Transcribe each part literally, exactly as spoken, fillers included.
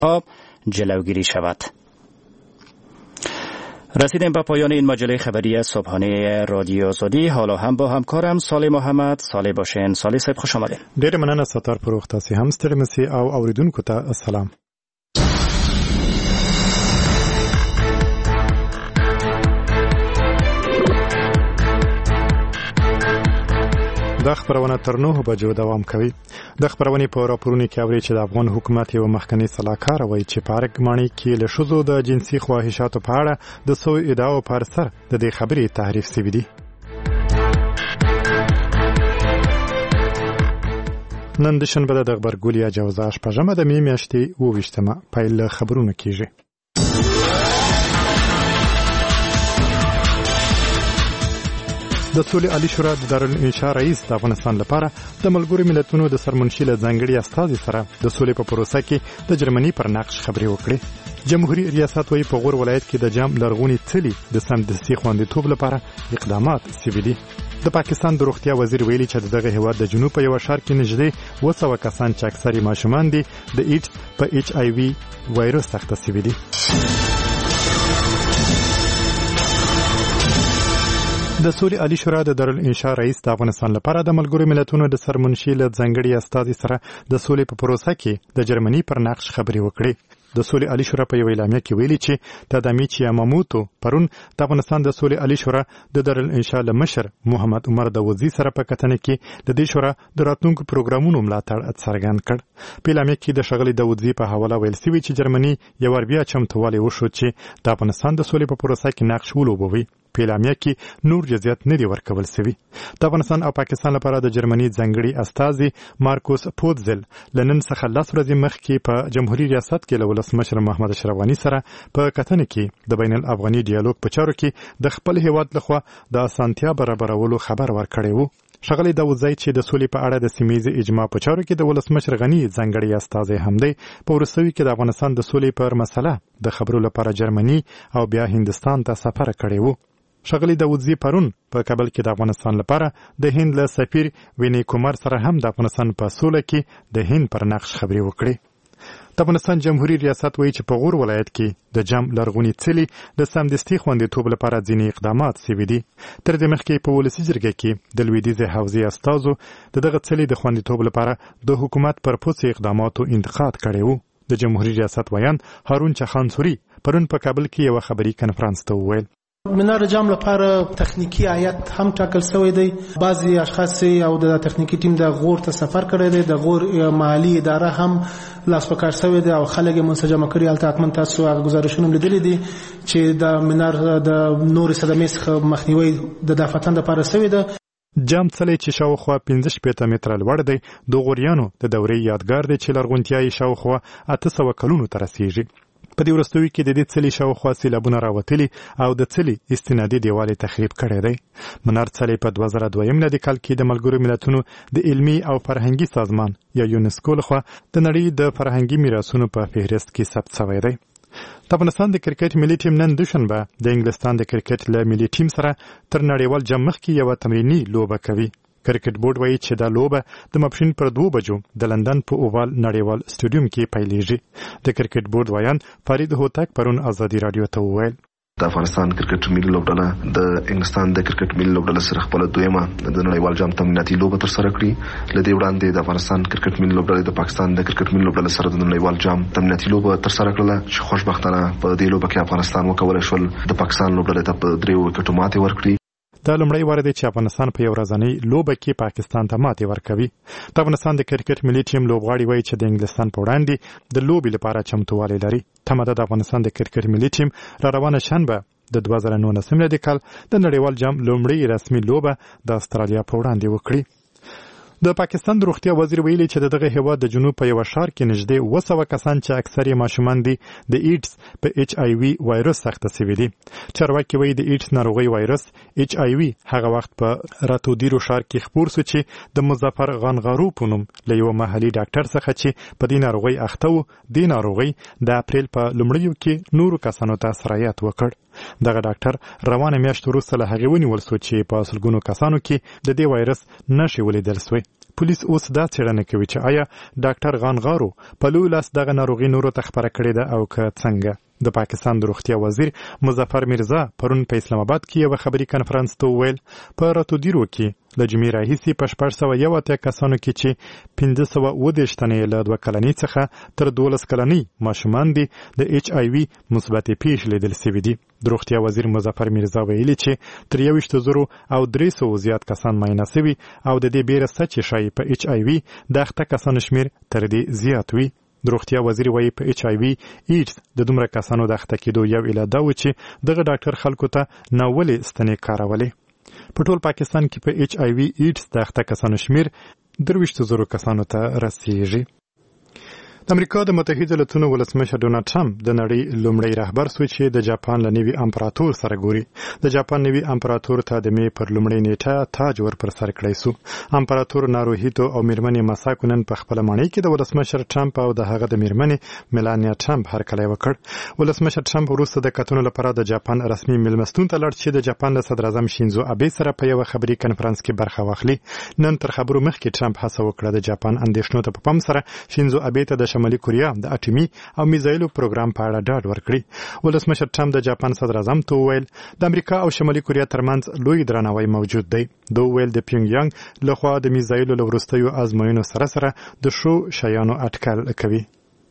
جلوگیری شود. رسیدیم به پایان این مجله خبری صبحانه رادیو آزادی. حالا هم با همکارم صالح محمد. صالح باشین. صالح صاحب خوش آمدین. ډېر مننه ستار پروخ تاسو هم ستړي مسي او اوریدونکو ته السلام. د خبرونه تر نوو بجو دوام کوي. د خبرونې په راپورونو کې اوري چې د افغان حکومت یو مخکنی سلاکار وایي چې پارک مانی کې له شذو د جنسي خواهشاتو په اړه د سو ادعاو پر سر د دې خبرې تحریف شوی دی. نن د شنبه د خبرګولیا جوزاش په جمع د می میاشتې وویشتمه پیل خبرونه کیږي. د سولې عالی شورا د دارالانشا رئیس د افغانستان لپاره د ملګرو ملتونو د سرمنشي له ځانګړي استازي سره د سولې په پروسه کې د جرمني پر نقش خبرې وکړې. جمهوریت ریاست وايي په غور ولایت کې د جام لرغونی څلي د سمدستي خوندیتوب لپاره اقدامات شوي دي. د پاکستان د روغتیا وزیر ویلي چې دغه هیواد د جنوب په یو ښار کې نږدې اوه سوه کسان چې اکثري ماشومان دي د ایډز په ایچ آی وي وایرس اخته شوي دي. د سولې عالی شورا د دارالانشا رئیس د افغانستان لپاره د ملګرو ملتونو د سرمنشي له ځانګړي استازي سره د سولې په پروسه کې د جرمني پر نقش خبرې وکړې. د سولې عالی شورا په یو اعلامیه کې ویلي چې تدامیچ یاماموتو پرون د افغانستان د سولې عالی شورا د دارالانشا له مشر محمد عمر داوودزي سره په کتنه کې د دې شورا د راتلونکو پروګرامونو ملاتړ څرګند کړ. په اعلامیه کې د ښاغلي داوودزي په حواله ویل شوي چې جرمني یو ور بیا چمتووالی وښود چې د افغانستان د سولې په پروسه کې نقش ولوبوي. په اعلامیه کې نور جزئیات نه دي ورکول شوي. د افغانستان او پاکستان لپاره د جرمني ځانګړي استازي مارکوس پودزل لنن څخه لس ورځې مخکې په جمهوریت ریاست کې له ولسمشر محمد اشرف غني سره په کتنه کې د بین الافغاني ډیالوګ په چارو کې د خپل هیواد لخوا د اسانتیا برابرولو خبر ورکړی وو. ښاغلی داوودزی چې د سولې په اړه د سیمهییزې اجماع په چارو کې د ولسمشر غني ځانګړی استازی هم دی، په وروستیو کې د افغانستان د سولې پر مسله د خبرو لپاره جرمني او بیا هندستان ته سفر کړی وو. ښاغلی داوودزي پرون په کابل کې د افغانستان لپاره د هند له سفیر ویني کومار سره هم د افغانستان په سوله کې د هند پر نقش خبرې وکړې. د افغانستان جمهوریت ریاست وایي چې په غور ولایت کې د جام لرغوني څلي د سمدستي خوندیتوب لپاره ځینې اقدامات شوي دي. تر دې مخکې په ولسي جرګه کې د لویدیځې حوزې استازو د دغه څلي د خوندیتوب لپاره د حکومت پر پوڅو اقداماتو انتقاد کړی وو. د جمهوریت ریاست ویان هارون چخانسوري پرون په کابل کې یو خبري کنفرانس ته وویل منار جام لپاره تخنیکی آیت هم ټاکل شوی دی. بعضی اشخاص او د تخنیکی ټیم د غور ته سفر کړی دی. د غور محلي اداره هم لاس په کار شوی دی او خلک یې منسجمه کړي. هلته حتما تاسو هغه ګزارشونه لیدلي دي چې د منار د نورې صدمې څخه مخنیوی د دافتن لپاره شوی دی. جام څلی چې شاوخوا پنځه شپېته متره لوړ دی د غوریانو د دورې یادګار دی چې لرغونتیا یې شاوخوا اته سوه کلونو ته رسیږي. په دې وروستیو کې د دې څلي شاوخوا سیلابونه راوتلي او د څلي استنادي دیوال یې تخریب کړی دی. منار څلی په دوه زره دویم میلادي کال کې د ملګرو ملتونو د علمي او فرهنګي سازمان یا یونسکو لخوا د نړۍ د فرهنګي میراثونو په فهرست کې ثبت شوی دی. د افغانستان د کرکټ ملي ټیم نن دوشنبه د انګلستان د کرکټ له ملي ټیم سره تر نړیوال جام مخکې یوه تمریني لوبه کوي. کرکټ بورډ وایي چې دا لوبه د ماپښین پر دوه بجو د لندن په اووال نړیوال سټیډیوم کې پیلېږي. د کرکټ بورډ ویان فرید هوتک پرون ازادي رادیو ته وویل د افغانستان کرکټ ملي لوبډله د انګلستان د کرکټ ملي لوبډله سره خپل دویمه د نړیوال جام تمریناتي لوبه تر سره کړې. لدې وړاندې د افغانستان کرکټ ملي لوبډله د پاکستان د کرکټ ملي لوبډله سره د نړیوال جام تمریناتي لوبه تر سره کړله چې خوشبختانه په دې لوبه کې افغانستان وکولای شول د پاکستان لوبډله ته په درې وکټو ماتې ورکړي. دا لومړی وار دی چې افغانستان په یو ورځنۍ لوبه کې پاکستان ته ماتې ورکوي. د افغانستان د کرکټ ملي ټیم لوبغاړي وایي چې د انګلستان په وړاندې د لوبې لپاره چمتووالی لري. تمه ده د افغانستان د کرکټ ملي ټیم را روانه شنبه د دوه زره نولسم میلادي کال د نړیوال جام لومړۍ رسمي لوبه د استرالیا په وړاندې وکړي. د پاکستان د روغتیا وزیر ویلي چې دغه هیواد د جنوب په یو ښار کې نږدې اوه سوه کسان چې اکثر یې ماشومان دي د ایډز په ایچ آی وي وایرس اخته شوي دي. چارواکي وایي د ایډز ناروغۍ وایرس ایچ آی وي هغه وخت په راتودیرو ښار کې خپور سو چې د مظفر غنغارو په نوم له یوه محلي ډاکټر څخه چې په دې ناروغۍ اخته و دې ناروغۍ د اپریل په لومړیو کې نورو کسانو ته سرایت وکړ. دغه ډاکټر روانه میاشت وروسته له هغې ونیول سو چې په سلګونو کسانو کې د دې وایرس نښې ولیدل سوې. پولیس اوس دا څېړنه کوي چې آیا ډاکټر غانغارو په لوی لاس دغه ناروغي نورو ته خپره کړې ده او که څنګه. د پاکستان د روغتیا وزیر مظفر میرزا پرون په اسلام آباد کې یو خبري کانفرنس ته وویل په راتودیرو کې له جمعې راهیسې په شپږ سوه یو اتیا کسانو کې چې پنځه سوه اووه دېرش تنې له دوه کلنۍ څخه تر دولس کلنۍ ماشومان دي د ایچ آی وي مثبتې پیښې لیدل سوي دي. د روغتیا وزیر مظفر میرزا ویلي چې تر یوویشت زرو او درې سوو زیات کسان معاینه سوي او د دې بیره سته چې ښایي په ایچ آی وي د اخته کسانو شمېر تر دې زیات وي. د روغتیا وزیر وایي په ایچ آی وي ایډز د دومره کسانو د اخته کېدو یو علت دا و چې دغه ډاکټر خلکو ته ناولې ستنې کارولې. په ټول پاکستان کې په ایچ آی وي ایډز د اخته کسانو شمېر درویشت زرو کسانو ته رسیږي. د امریکا د متحده ایالاتونو ولسمشر ډونالډ ټرمپ د نړۍ لومړی رهبر سو چې د جاپان له نوي امپراتور سره ګوري. د جاپان نوي امپراتور ته د مې پر لومړۍ نیټه تاج ور پر سر کړی سو. امپراتور ناروهیتو او میرمنې ماساکو نن په خپل ماڼۍ کې د ولسمشر ټرمپ او د هغه د میرمنې میلانیا ټرمپ هرکلی وکړ. ولسمشر ټرمپ وروسته د کتنو لپاره د جاپان رسمي میلمستون ته لاړ چې د جاپان له صدر اعظم شینزو ابې سره په یو خبري کانفرنس کې برخه واخلي. نن تر خبرو مخکې ټرمپ هڅه وکړه د جاپان اندېښنو ته په پام سره شینزو ابې ته د شمالي کوریا د اټومي او میزایلو پروګرام په اړه ډاډ ورکړي. ولسمشر ټرمپ د جاپان صدر اعظم ته وویل د امریکا او شمالي کوریا ترمنځ لوی درناوی موجود دی. دوی وویل د پیونګ یانګ لخوا د میزایلو له وروستیو ازموینو سره سره د شو شیانو اټکل کوي.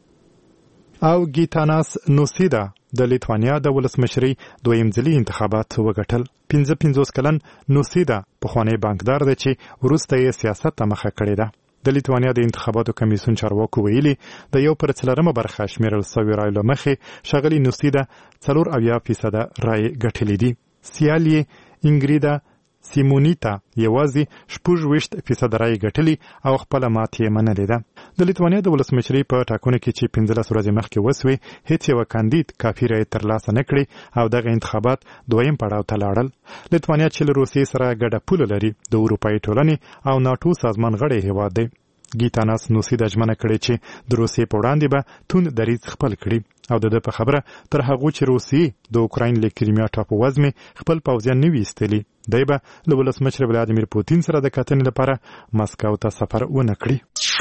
او ګیتاناس نوسیدا د لیتوانیا د ولسمشرۍ دویم ځلي انتخابات وګټل. پنځه پنځوس کلن نوسیدا پخوانی بانکدار دی چې وروسته یې سیاست ته مخه کړې ده. د لیتوانیا د انتخاباتو کمیسیون چارواکو ویلي د یو پر څلورمه برخه شمیرل سوي رایو له مخې ښاغلي نوسیدا څلور اویا فیصده رایې ګټلې دي. سیال یې انګریدا سیمونیتا یوازې شپږ ویشت فیصده رایې ګټلې او خپله ماتې منلې ده. د لیتوانیا د ولسمشرۍ په ټاکنو کې چې پنځلس ورځې مخکې وسوې هیڅ یوه کاندید کافي رایې ترلاسه نه کړې او دغه انتخابات دویم پړاو ته لاړل. لیتوانیا چې له روسیې سره ګډه پوله لري د اروپایي ټولنې او ناټو سازمان غړی هیواد دی. ګیتاناس نوسیدا ژمنه کړې چې د روسیې په وړاندې به توند دریځ خپل کړي او د ده په خبره تر هغو چې روسیې د اوکراین له کریمیا ټاپو وزمې خپل پوځیان نه وي ایستلي دی به له ولسمشر ولادیمیر پوتین سره د کتنې لپاره مسکو ته سفر ونه کړي.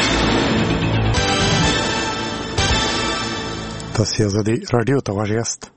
تاسو یې د رادیو ته غوږ یاست.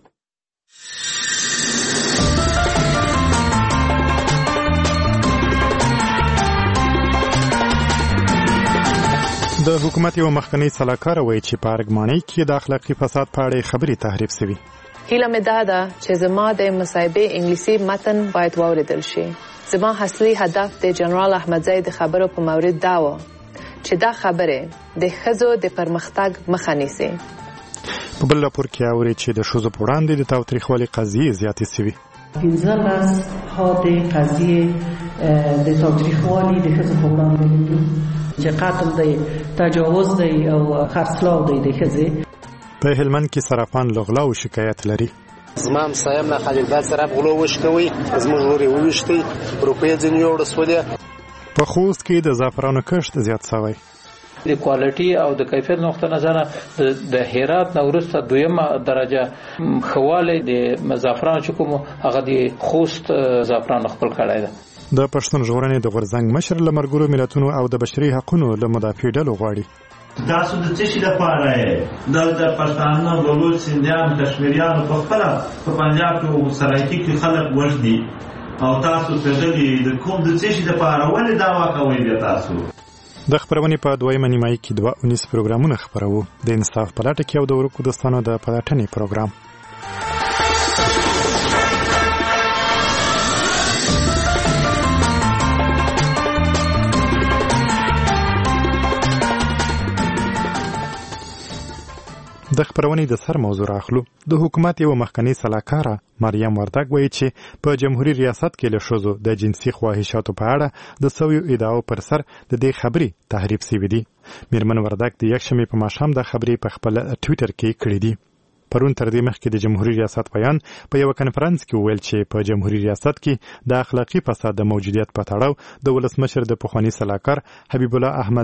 د حکومت یو مخکنی سلاکار وایي چې په ارګمانۍ کې د اخلاقي فساد په اړه خبرې تحریف سوي. هیله مې دا ده چې زما د مصاحبې انګلیسي متن باید واوریدل شي. زما اصلي هدف د جنرال احمدزی د خبرو په مورد دا و چې دا خبره د ښځو د پرمختګ مخه نیسي. په بل راپور کې اوري چې د ښځو په وړاندې د تاوتریخوالي قضیې زیاتې سوي. پنځلس ها د قضیې د تاوتریخوالي د ښځو په وړاندې دي چې قتل دی، تجاوز دی او خرڅلاو دی د ښځې. په هلمند کې صرافان له غلاو شکایت لري. زما همسایم نه خلیلباد صراف غلو وشکوي، زموږ ورې وویشتئ، روپۍ ځینې یوړه سولې. په خوست کې د زعفرانو کښت زیات سوی. د کوالټي او د کیفیت نقطه نظره د هرات نه وروسته دویمه درجه خواله د زعفرانو چې کوم هغه د خوست زعفران خپل کړی ده. د پښتون ژغورنې د غورځنګ مشر له ملګرو ملتونو او د بشري حقوقو له مدافع ډلو غواړي تاسو د څه شي لپاره د پښتانه بلوچ سندیان کشمیریانو په خپل په پنجاب کې سرایکي کې خلک وژني او تاسو تدلی د کوم د څه شي لپاره ولې دعوا کوئ د تاسو. د خبرونې په دویمه نیمایي کې دوه اونیس پروګرامونه خبرو د انصاف په لټه کې او د ورکو دوستانو د پلټنې پروګرام. د خبرونې د سر موضوع راخلو. د حکومت یو مخکنی سلاکاره مریم وردګ وایي چې په جمهوریت ریاست کې له ښځو د جنسي خواهشاتو په اړه د سویو ادعاو پر سر د دې خبرې تحریف سوي دي. میرمن وردګ د یکشنبې په ماښام د خبرې په خپل ټویټر کې کړې دي. پرون تر دې مخکې د جمهوریت ریاست بیان په یو کنفرانس کې وویل چې په جمهوریت ریاست کې د اخلاقي فساد د موجودیت په تړاو د ولسمشر د پخوانی سلاکار حبیب الله احمدزی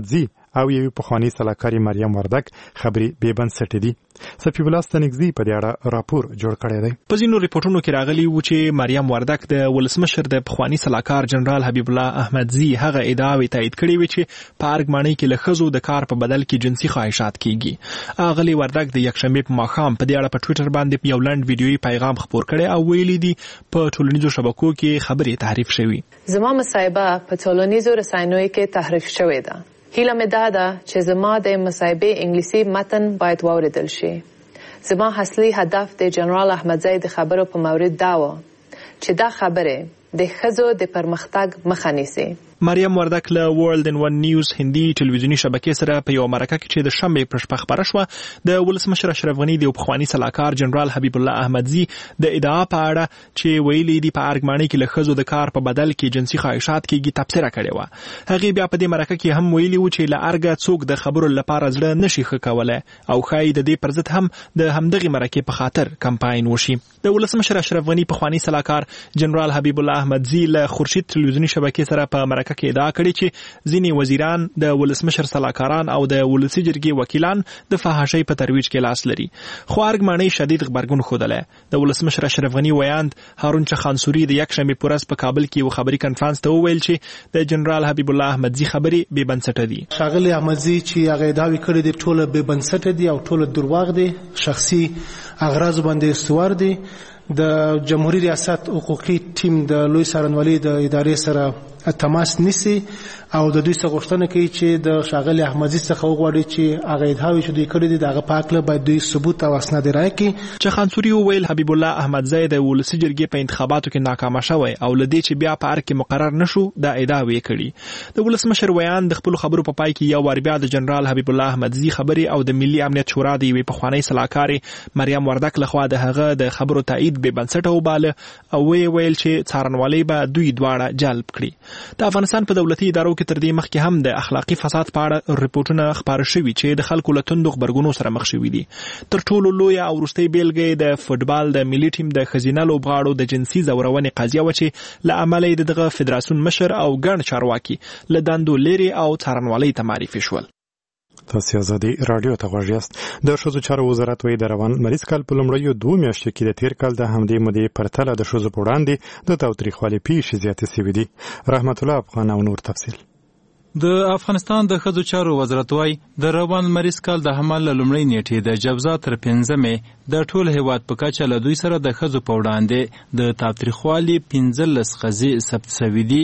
او یوې پخوانۍ سلاکارې مریم وردک خبرې بې بنسټه دي. صفي الله ستانکزي په دې اړه راپور جوړ کړی دی. په ځینو ریپورټونو کې راغلي و چې مریم وردک د ولسمشر د پخواني سلاکار جنرال حبیب الله احمدزي هغه ادعاوې تایید کړې وې چې په ارګمانۍ کې له ښځو د کار په بدل کې جنسي خواهشات کیږي. اغلې وردک د یکشنبې په ماښام په دې اړه په ټویټر باندې یو لنډ ویډیويي پیغام خپور کړی او ویلي دي په ټولنیزو شبکو کې خبرې تحریف شوي. زما مصاحبه په ټولنیزو رسنیو کې تحریف شوې ده. هیله مې دا ده چې زما د مصاحبې انګلیسي متن باید واوریدل شي. زما اصلي هدف د جنرال احمدزي د خبرو په مورد دا و چې دا خبره د ښځو د پرمختګ مخه نیسي. مریم وردک له ورلد ان ون نیوز هندي ټلویزیونی شبکې سره په یو مرکه کې چې د شنبې پر شپه خبره شوه د ولسمشر اشرف غني د پخواني سلاکار جنرال حبیب الله احمدزي د ادعا په اړه چې ویلي دي په ارګمانۍ کې له ښځو د کار په بدل کې جنسي خواهشات کېږي تبصره کړې وه. هغې بیا په دې مرکه کې هم ویلي و چې له ارګه څوک د خبرو لپاره زړه نشي ښه کولی او ښایي د دې پر ضد هم د همدغې مرکې په خاطر کمپاین وشي. د ولسمشر اشرف غني پخواني سلاکار جنرال حبیب الله احمدزي له خورشید ټلویزیونی شبکې سره په مرکه کې ادعا کړې چې ځینې وزیران د ولسمشر سلاکاران او د ولسي جرګې وکیلان د فحاشۍ په ترویج کې لاس لري. خو ارګمانۍ شدید غبرګون ښودلی. د ولسمشر اشرف غني ویاند هارون چخانسوري د یکشنبې په ورځ په کابل کې یو خبري کنفرانس ته وویل چې د جنرال حبیب الله احمدزي خبرې بې بنسټه دي. ښاغلي احمدزي چې هغه ادعاوې کړې دي ټوله بې بنسټه دي او ټوله درواغ دي، شخصي اغراض باندې استوار دي. د جمهوریت ریاست حقوقي ټیم د لوی څارنوالۍ د ادارې سره تماس نیسي او د دوی څخه غوښتنه کوي چې د ښاغلي احمدزي څخه وغواړي چې هغه ادعاوې چې دوی کړې دي د هغه په هکله باید دوی ثبوت او اسناد رایې کړي. چخانسوري وویل حبیب الله احمدزي د ولسي جرګې په انتخاباتو کې ناکامه شوی او له دې چې بیا په ارګ کې مقرر نشو دا ادعاوې کړي. د ولسمشر ویان د خپلو خبرو په پای کې یو وار بیا د جنرال حبیب الله احمدزي خبرې او د ملي امنیت شورا د یوې پخوانۍ سلاکارې مریم وردک لخوا د هغه د خبرو تایید بې بنسټه وباله او ویې ویل چې څارنوالۍ به دوی دواړه جلب کړي. د افغانستان په دولتي ادارو کې تر دې مخکې هم د اخلاقي فساد په اړه ریپورټونه خپاره شوي چې د خلکو له توندو غبرګونونو سره مخ شوي دي. تر ټولو لویه او وروستۍ بیلګه د فوټبال د ملي ټیم د ښځینه لوبغاړو د جنسي ځورونې قضیه وه چې له امله یې د دغه فدراسیون مشر او ګڼ چارواکي له دندو لرې او څارنوالۍ ته معرفي شول. تاسو ازادي رادیو ته غوږ یاست. د ښځو چارو وزارت وایي د روان مریض کال په لومړیو دوو میاشتو کې د تیر کال د همدې مودې پرتله د ښځو په وړاندې د تاوتریخوالي پیښې زیاتې سوي دي. رحمت الله افغان او نور تفصیل. د افغانستان د ښځو چارو وزارت وايي د روان مریض کال د حمل له لومړۍ نیټې د جبزا تر پنځمې د ټول هیواد په کچه له دوی سره د ښځو په وړاندې د تاوتریخوالي پنځلس ښځې ثبت شوي دي.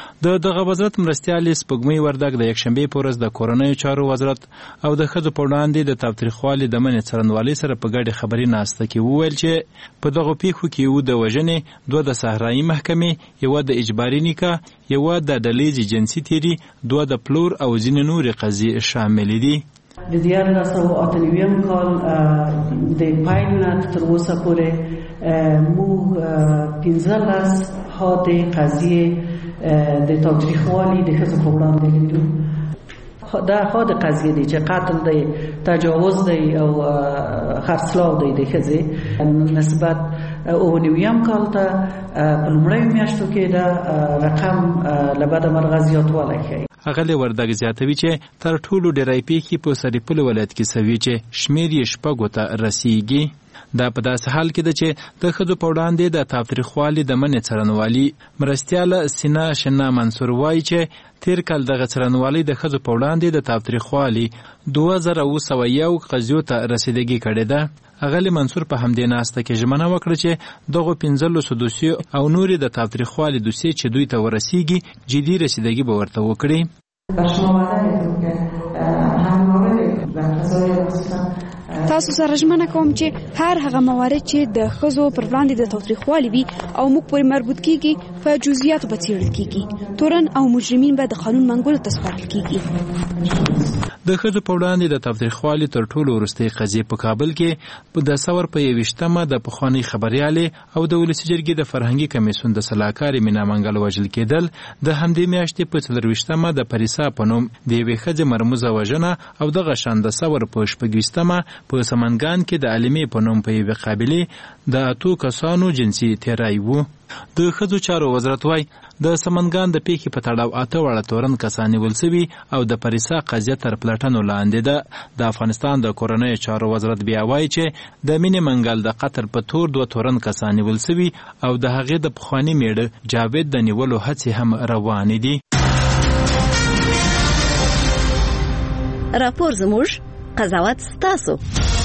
د دغه وزارت مرستیالې سپوږمۍ وردک د یکشنبې په ورځ د کورنیو چارو وزارت او د ښځو په وړاندې د تاوتریخوالي د منع څارنوالۍ سره په ګډه خبري ناسته کې وویل چې په دغو پیښو کې یو د وژنې، دوه د صحرایي محکمې، یوه د اجباري نکاح، یوه د ډلهییزې جنسي تیري، دوه د پلور او ځینې نورې قضیې شاملې دي. د دیارلس سوه اته نویم کال د پیل نه تر اوسه پورې موږ پنځلس حادې قضیې د تاوتریخوالي د ښځو په وړاندې لیدو. دا حاد قضیې دی چې قتل دی، تجاوز دی او خرڅلاو دی د ښځې نسبت اووه نویم کال ته په لومړیو میاشتو کې دا رقم له بده مرغه زیاتوالی ښیي. اغلی وردګ زیاتوي چې تر ټولو ډیری پیښې په سرپل ولایت کې سوي چې شمیر یې شپږو ته رسیږي. دا په داسې حال کې ده چې د ښځو په وړاندې د تاوتریخوالي د منع څارنوالي مرستیاله سینا شنا منصور وایي چې تیر کال دغه څارنوالۍ د ښځو په وړاندې د تاوتریخوالي دوه زره اوه سوه یو قضیو ته رسیدګي کړې ده. اغلی منصور په همدې ناسته کې ژمنه وکړه چې دغو پنځلسو دوسیو او نورې د تاوتریخوالي دوسیې چې دوی ته ورسیږي جدي رسیدګي به ورته وکړي. تاسو سره ژمنه کوم چې هر هغه موارد چې د ښځو پر وړاندې د تاوتریخوالي وي او موږ پورې مربوط کیږي په جزئیاتو به څېړل کیږي. تورن او مجرمین به د قانون منګولو ته سپارل کیږي. د ښځو په وړاندې د تاوتریخوالي تر ټولو وروستۍ قضیې په کابل کې د ثور په یویشتمه د پخوانۍ خبریالې او د ولسي جرګې د فرهنګي کمیسیون د سلاکارې مینا منګل وژل کېدل، د همدې میاشتې په څلرویشتمه د پریسا په نوم د یوې ښځې مرموزه وژنه او دغه شان د ثور په شپږویشتمه په سمنګان کې د عالمې په نوم په یوې قابلې د اتو کسانو جنسي تیری و. د ښځو چارو وزارت وايي د سمنګان د پیښې په تړاو اته واړه تورن کسان نیول سوي او د پریسا قضیه تر پلټنو لاندې ده. د افغانستان د کورنیو چارو وزارت بیا وایي چې د مینې منګل د قتل په تور دوه تورن کسان نیول سوي او د هغې د پخواني میړه جاوید د نیولو هڅې هم روانې دي. راپور زموږ، قضاوت ستاسو.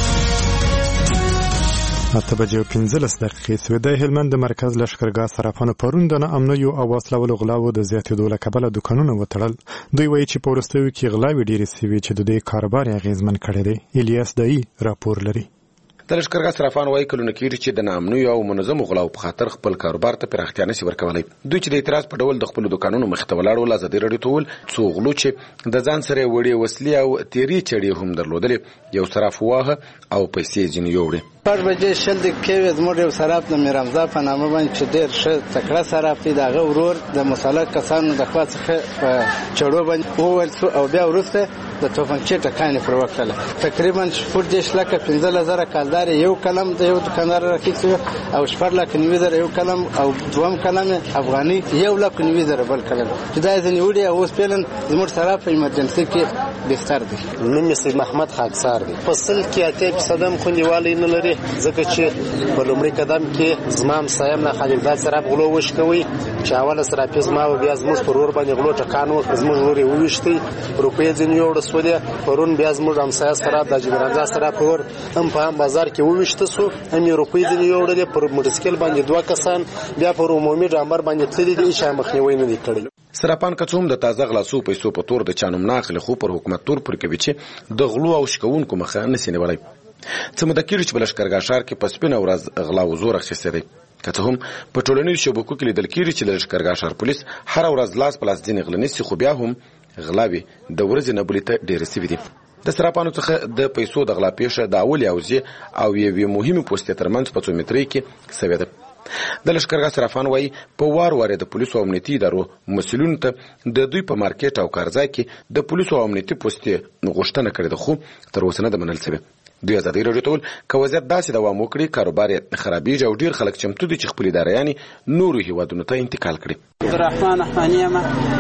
اته بجې او پنځلس دقیقې سوې. د هلمند د مرکز لښکرګاه صرافانو پرون د ناامنیو او وسلهوالو غلاو د زیاتېدو له کبله دوکانونه وتړل. دوی وایي چې په وروستیو کې غلاوې ډېرې سوي چې د دوی کاروبار یې اغېزمن کړی دی. الیاس دایي راپور لري. د لښکرګاه صرافان وایي کلونه کېږي چې د ناامنیو او منظمو غلاو په خاطر خپل کاروبار ته پراختیا نشي ورکولی. دوی چې د اعتراض په ډول د خپلو دوکانونو مخې ته ولاړ ول، ازادي راډیو ته وویل څو غلو چې د ځان سره وړې وسلې او تیرې چړې هم درلودلې یو صراف وواهه او پیسې ځینې یوړې. شپږ بجې شل دقیقې وې زموږ یو صراف د میرامزا په نامه باندې چې ډېر ښه تکړه صراف دی، د هغه ورور د مسلط کسانو د خوا څخه په چړو باندې وویل شو او بیا وروسته د توپنچې ټکانې پر وکړله. تقریبا شپږ دېرش لکه پنځلس زره کالدار یو کلم د یو دوکاندار راخیستي وو او شپږ لکه نوي زره یو کلم او دوم کلم افغاني یو لک نوي زره بل کلم چې دا یې ځینې وړي او اوس فعلا زموږ صراف په ایمرجنسي کې بستر دی. نوم یې سید محمد خاکسار دی. په سل کې اتیا فیصده هم خوندیوالی نه لري، ځکه چې په لومړي قدم کې زما همسایم نه خلیلزاد صراف غلو وشکوي چې اوله صرافي زما و بیا زموږ پر ورور باندې غلو ټکان وکړ، زموږ ورور یې وویشتی، روپۍ ځینې یوړه سولې. پرون بیا زموږ همسایه صراف د جمیرانزا صراف ورور هم په هم بازار کې وویشته سو، هم یې روپۍ ځینې یوړلې. پر موټرسایکل باندې دوه کسان بیا پر عمومي ډامبر باندې تللي دي، هیچا مخنیوی نه دی کړی. صرافان که څه هم د تازه غلاسو پیسو په تور د چا نوم نه اخلي، خو پر حکومت تور پورې کوي چې د غلو او شکوونکو مخه نسي نیولی. څه موده کېږي چې په لښکرګاه ښار کې په سپینه ورځ غلا و زور اخیستی دی. که څه هم په ټولنیزو شبکو کې لیدل کېږي چې د لښکرګاه ښار پولیس هره ورځ لاس په لاس ځینې غله نیسي، خو بیا هم غلاوې د ورځې نه بلې ته ډېرې سوي دي. د صرافانو څخه د پیسو د غلا پیښه د اولې اوزې او یوې مهمې پوستې ترمنځ په څو مترۍ کې سوې ده. د لښکرګاه صرافان وایي په وار وار د پولیسو او امنیتي ادارو مسؤلینو ته د دوی په مارکیټ او کارځای کې د پولیسو او امنیتي پوستې غوښتنه کړې ده، خو تر اوسه نه ده منل سوې. دوی ازادي راډیو ته وویل که وضعیت داسې دوام وکړي کاروبار یې خرابېږي او ډېر خلک چمتو دي چې خپلې ادارهیانې نورو هېوادونو ته انتقال کړي. عبدالرحمن احماني یم،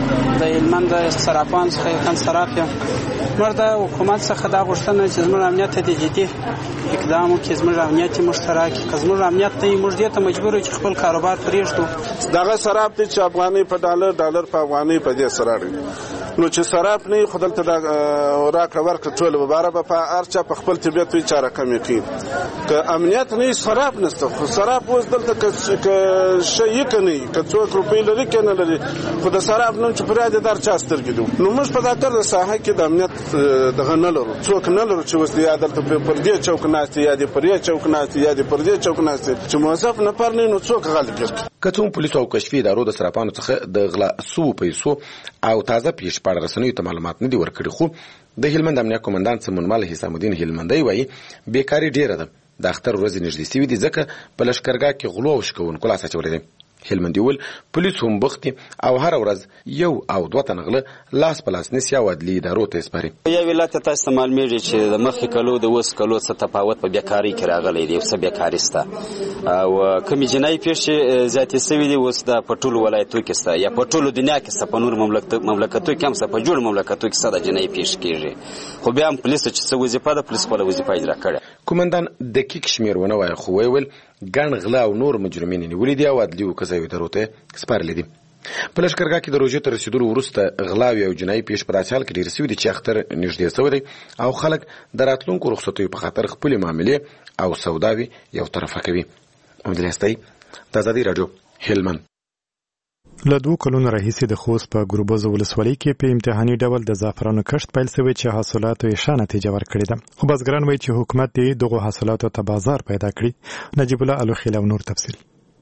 د هلمند د صرافانو څخه یو تن صراف یم. موږ د حکومت څخه دا غوښتنه چې زموږ امنیت ته د جدي اقدام وکړي، زموږ امنیت یې موږ ته راکړي. که زموږ امنیت نه وي موږ دې ته مجبور یو چې خپل کاروبار پرېږدو. دغه صراف دی چې افغانۍ په ډالر، ډالر په افغانۍ په دې سره اړوي. نو چې صراف نه وي خو دلته د راکړه ورکړه ټوله به باره به په هر چا په خپل طبیعت وي چا رقم یې کوي. که امنیت نه وي صراف نشته، خو صراف اوس دلته که شی یې که نه وي، که څوک روپۍ لري که نه لري، خو د صراف نوم چې پر یاد دار چا سترګې دي. نو موږ په دا کار د ساحه کې د امنیت دغه نه لرو، څوک نه لرو چې اوس یا دلته پر دې چوک ناست یا دې پر دې چوک ناست یا دې پر دې چوک ناست چې موظف نفر نه نو څوک غالب ګرځي. که څه هم پولیسو او کشفي ادارو د صرافانو څخه د غلا سوو پیسو او تازه پیښې په اړه رسنیو ته معلومات نه دي ورکړي، خو د هلمند امنیه قومندان سمونمل حسام الدین هلمندی وایي بیکاري ډېره ده. د اختر ورځې نږدې سوي دي ځکه په لښکرګاه کې غلو او شکوونکو لاس اچولی دی. هلمندي وویل پولیس هم بوخت دي او هره ورځ یو او دوه تنه غله لاس په لاس نیسي او عدلي ادارو ته یې سپاري. یو ولایت ته تاسو ته معلومیږي چې د مخکې کلو د اوس کلو څه تفاوت په بیکارۍ کې راغلی دی، څه بیکاري شته او کومې جنایي پیښې زیاتې سوي دي اوس د په ټولو ولایتو کې شته یا په ټولو دنیا کې شته، په نورو مملکتو کې هم شته، په جوړو مملکتو کې شته د جنایي پیښې کېږي. خو بیا هم پولیسو چې څه وظیفه ده پولیس خپله وظیفه اجرا کړې. قومندان دقیق شمېر ونه وایه، خو ویې ویل ګڼ غله او نور مجرمین یې نیولي دي او عدلي قضایي ادارو ته سپارلي دي. په لښکرګاه کې د روژې تر رسېدلو وروسته غلاوې او جنایي پیښې په داسې حال کې ډېرې سوي دي چې اختر نږدې سوی دی او خلک د راتلونکو رخصتیو په خاطر خپلې معاملې او سوداوې یو طرفه کوي. محمد الیاس د ازادي راډیو هلمند. له دوه کلونو راهیسې د خوست په ګروبزو ولسوالۍ کې په امتحاني ډول د زعفرانو کښت پیل شوی چې حاصلاتو یې ښه نتیجه ورکړې ده، خو بزګران وایي چې حکومت دې دغو حاصلاتو ته بازار پیدا کړي. نجیب الله الوخیل او نور تفصیل.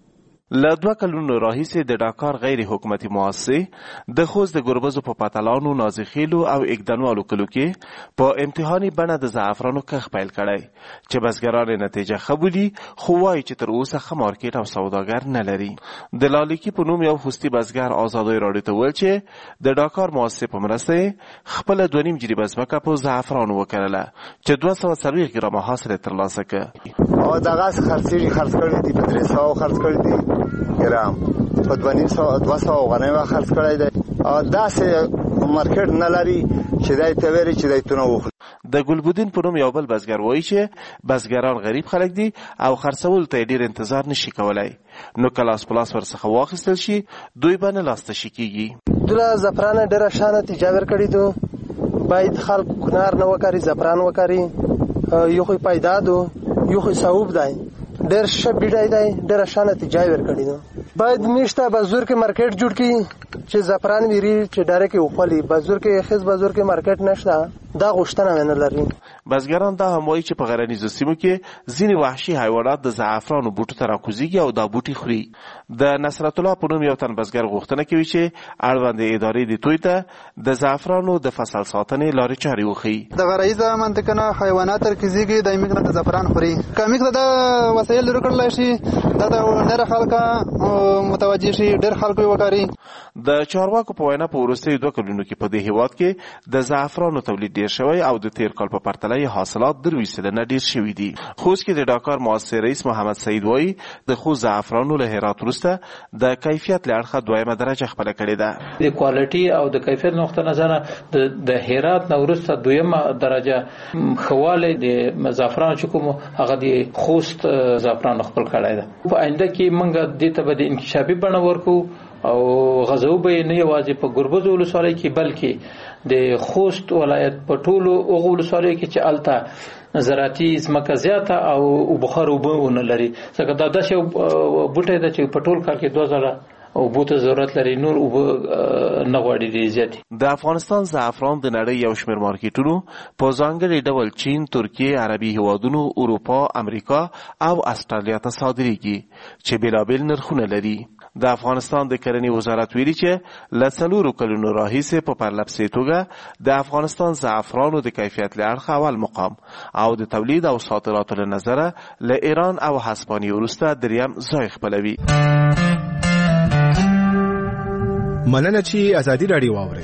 له دوه کلونو راهیسې د ډاکار غیر حکومتي مؤسسې د خوست د ګربزو په پاتلانو، نازخیلو او اګدنوالو کلو کې په امتحاني بڼه د زعفرانو کښت پیل کړی چې بزګران نتیجه ښه بولي، خو وایي چې تر اوسه ښه مارکیټ او سوداګر نه لري. د لالیکي په نوم یو خوستي بزګر ازادۍ راډیو ته وویل چې د ډاکار مؤسسې په مرسته خپله دوه نیم جریبه ځمکه په زعفرانو وکرله چې دوه سوه څلوېښت ګرامه حاصل یې ترلاسه کړ. دغسې خرڅېږي، خرڅ کړي دي، په درې سوه خرڅ کړي دي ګرام په دوه نیم سوه دوه سوه افغانۍ خرڅ کړی دی. داسې مارکیټ نه لري چې دی ته ویري چې دی تونه وخوري. د ګلبودین په نوم یو بل بزګر وایي چې بزګران غریب خلک دي او خرڅول ته ډیر انتظار نشي کولای، نو کلاس پلاس ورڅخه واخیستل شي دوی به نه لاسته شي کیږي. دوله زعفران ډیره شانه تجارت کړی دو، باید خلک کنار نه وکړي، زعفران وکړي، یو خو پیدا دو یو خو صاحب دی ډیر ښه بیډای دی، ډیره شانه تجارت کړی دو. باید میشته بازار کې مارکیټ جوړ کړي چې زعفران ویری چې ډایرکټ وخولي. بازار کې خیز بازار کې مارکیټ نشته، دا غوښتنه نه لري. بزګران دا هم وایي چې په غرنیزو سیمو کې ځینې وحشي حیوانات د زعفرانو بوټو ته راکوزیږي او دا بوټي خوري. د نصرت الله په نوم یو تن بزګر غوښتنه کوي چې اړوند ادارې د توی ته د زعفرانو د فصل ساتنې لارې چارې وښيي. د غرایزه منطقه نه حیوانات راکوزیږي، د میګ نه د زعفران خوري. کمیک دا وسایل لري کړل شي دا د ډېر خلکو متوجه شي، ډېر خلکو وکړي. د چارواکو په وینا په وروستیو دوه کلونو کې په دې هیواد کې د زعفرانو تولید ډیر شوی او د تیر کال په پرتله یې حاصلات درویشت سلنه ډیر شوي دي. خوست کې د ډاکار مؤسسې رئیس محمد سعید وایي د خوست زعفرانو له هرات وروسته د کیفیت له اړخه دویمه درجه خپله کړې ده. د کوالټي او د کیفیت نقطه نظره د هرات نه وروسته دویمه درجه خواله د زعفرانو چې کوم هغه د خوست زعفرانو خپل کړی ده. په آینده کې موږ دې ته به د انکشافي بڼه ورکو او غزو به نه یوازې په ګربز ولسوالۍ کې بلکې د خوست ولایت په ټولو هغو ولسوالیو کې چې هلته زراعتي ځمکه زیاته او بخار اوبه ونه لري، ځکه دا داسې بوټی ده چې په ټول کال کې دوه ځله اوبو ته ضرورت لري، نور اوبه نه غواړي ډېرې زیاتې. د افغانستان زعفران د نړۍ یو شمېر مارکیټونو په ځانګړي ډول چین، ترکیې، عربي هیوادونو، اروپا، امریکا او استرالیا ته صادریږي چې بېلابېل نرخونه لري. د افغانستان د کرنې وزارت ویلي چې له څلورو کلونو راهیسې په پرلپسې توګه د افغانستان زعفرانو د کیفیت له اړخه اول مقام او د تولید او صادراتو له نظره له ایران او هسپانیې وروسته دریم ځای خپلوي. مننه چې ازادي راډیو واورئ.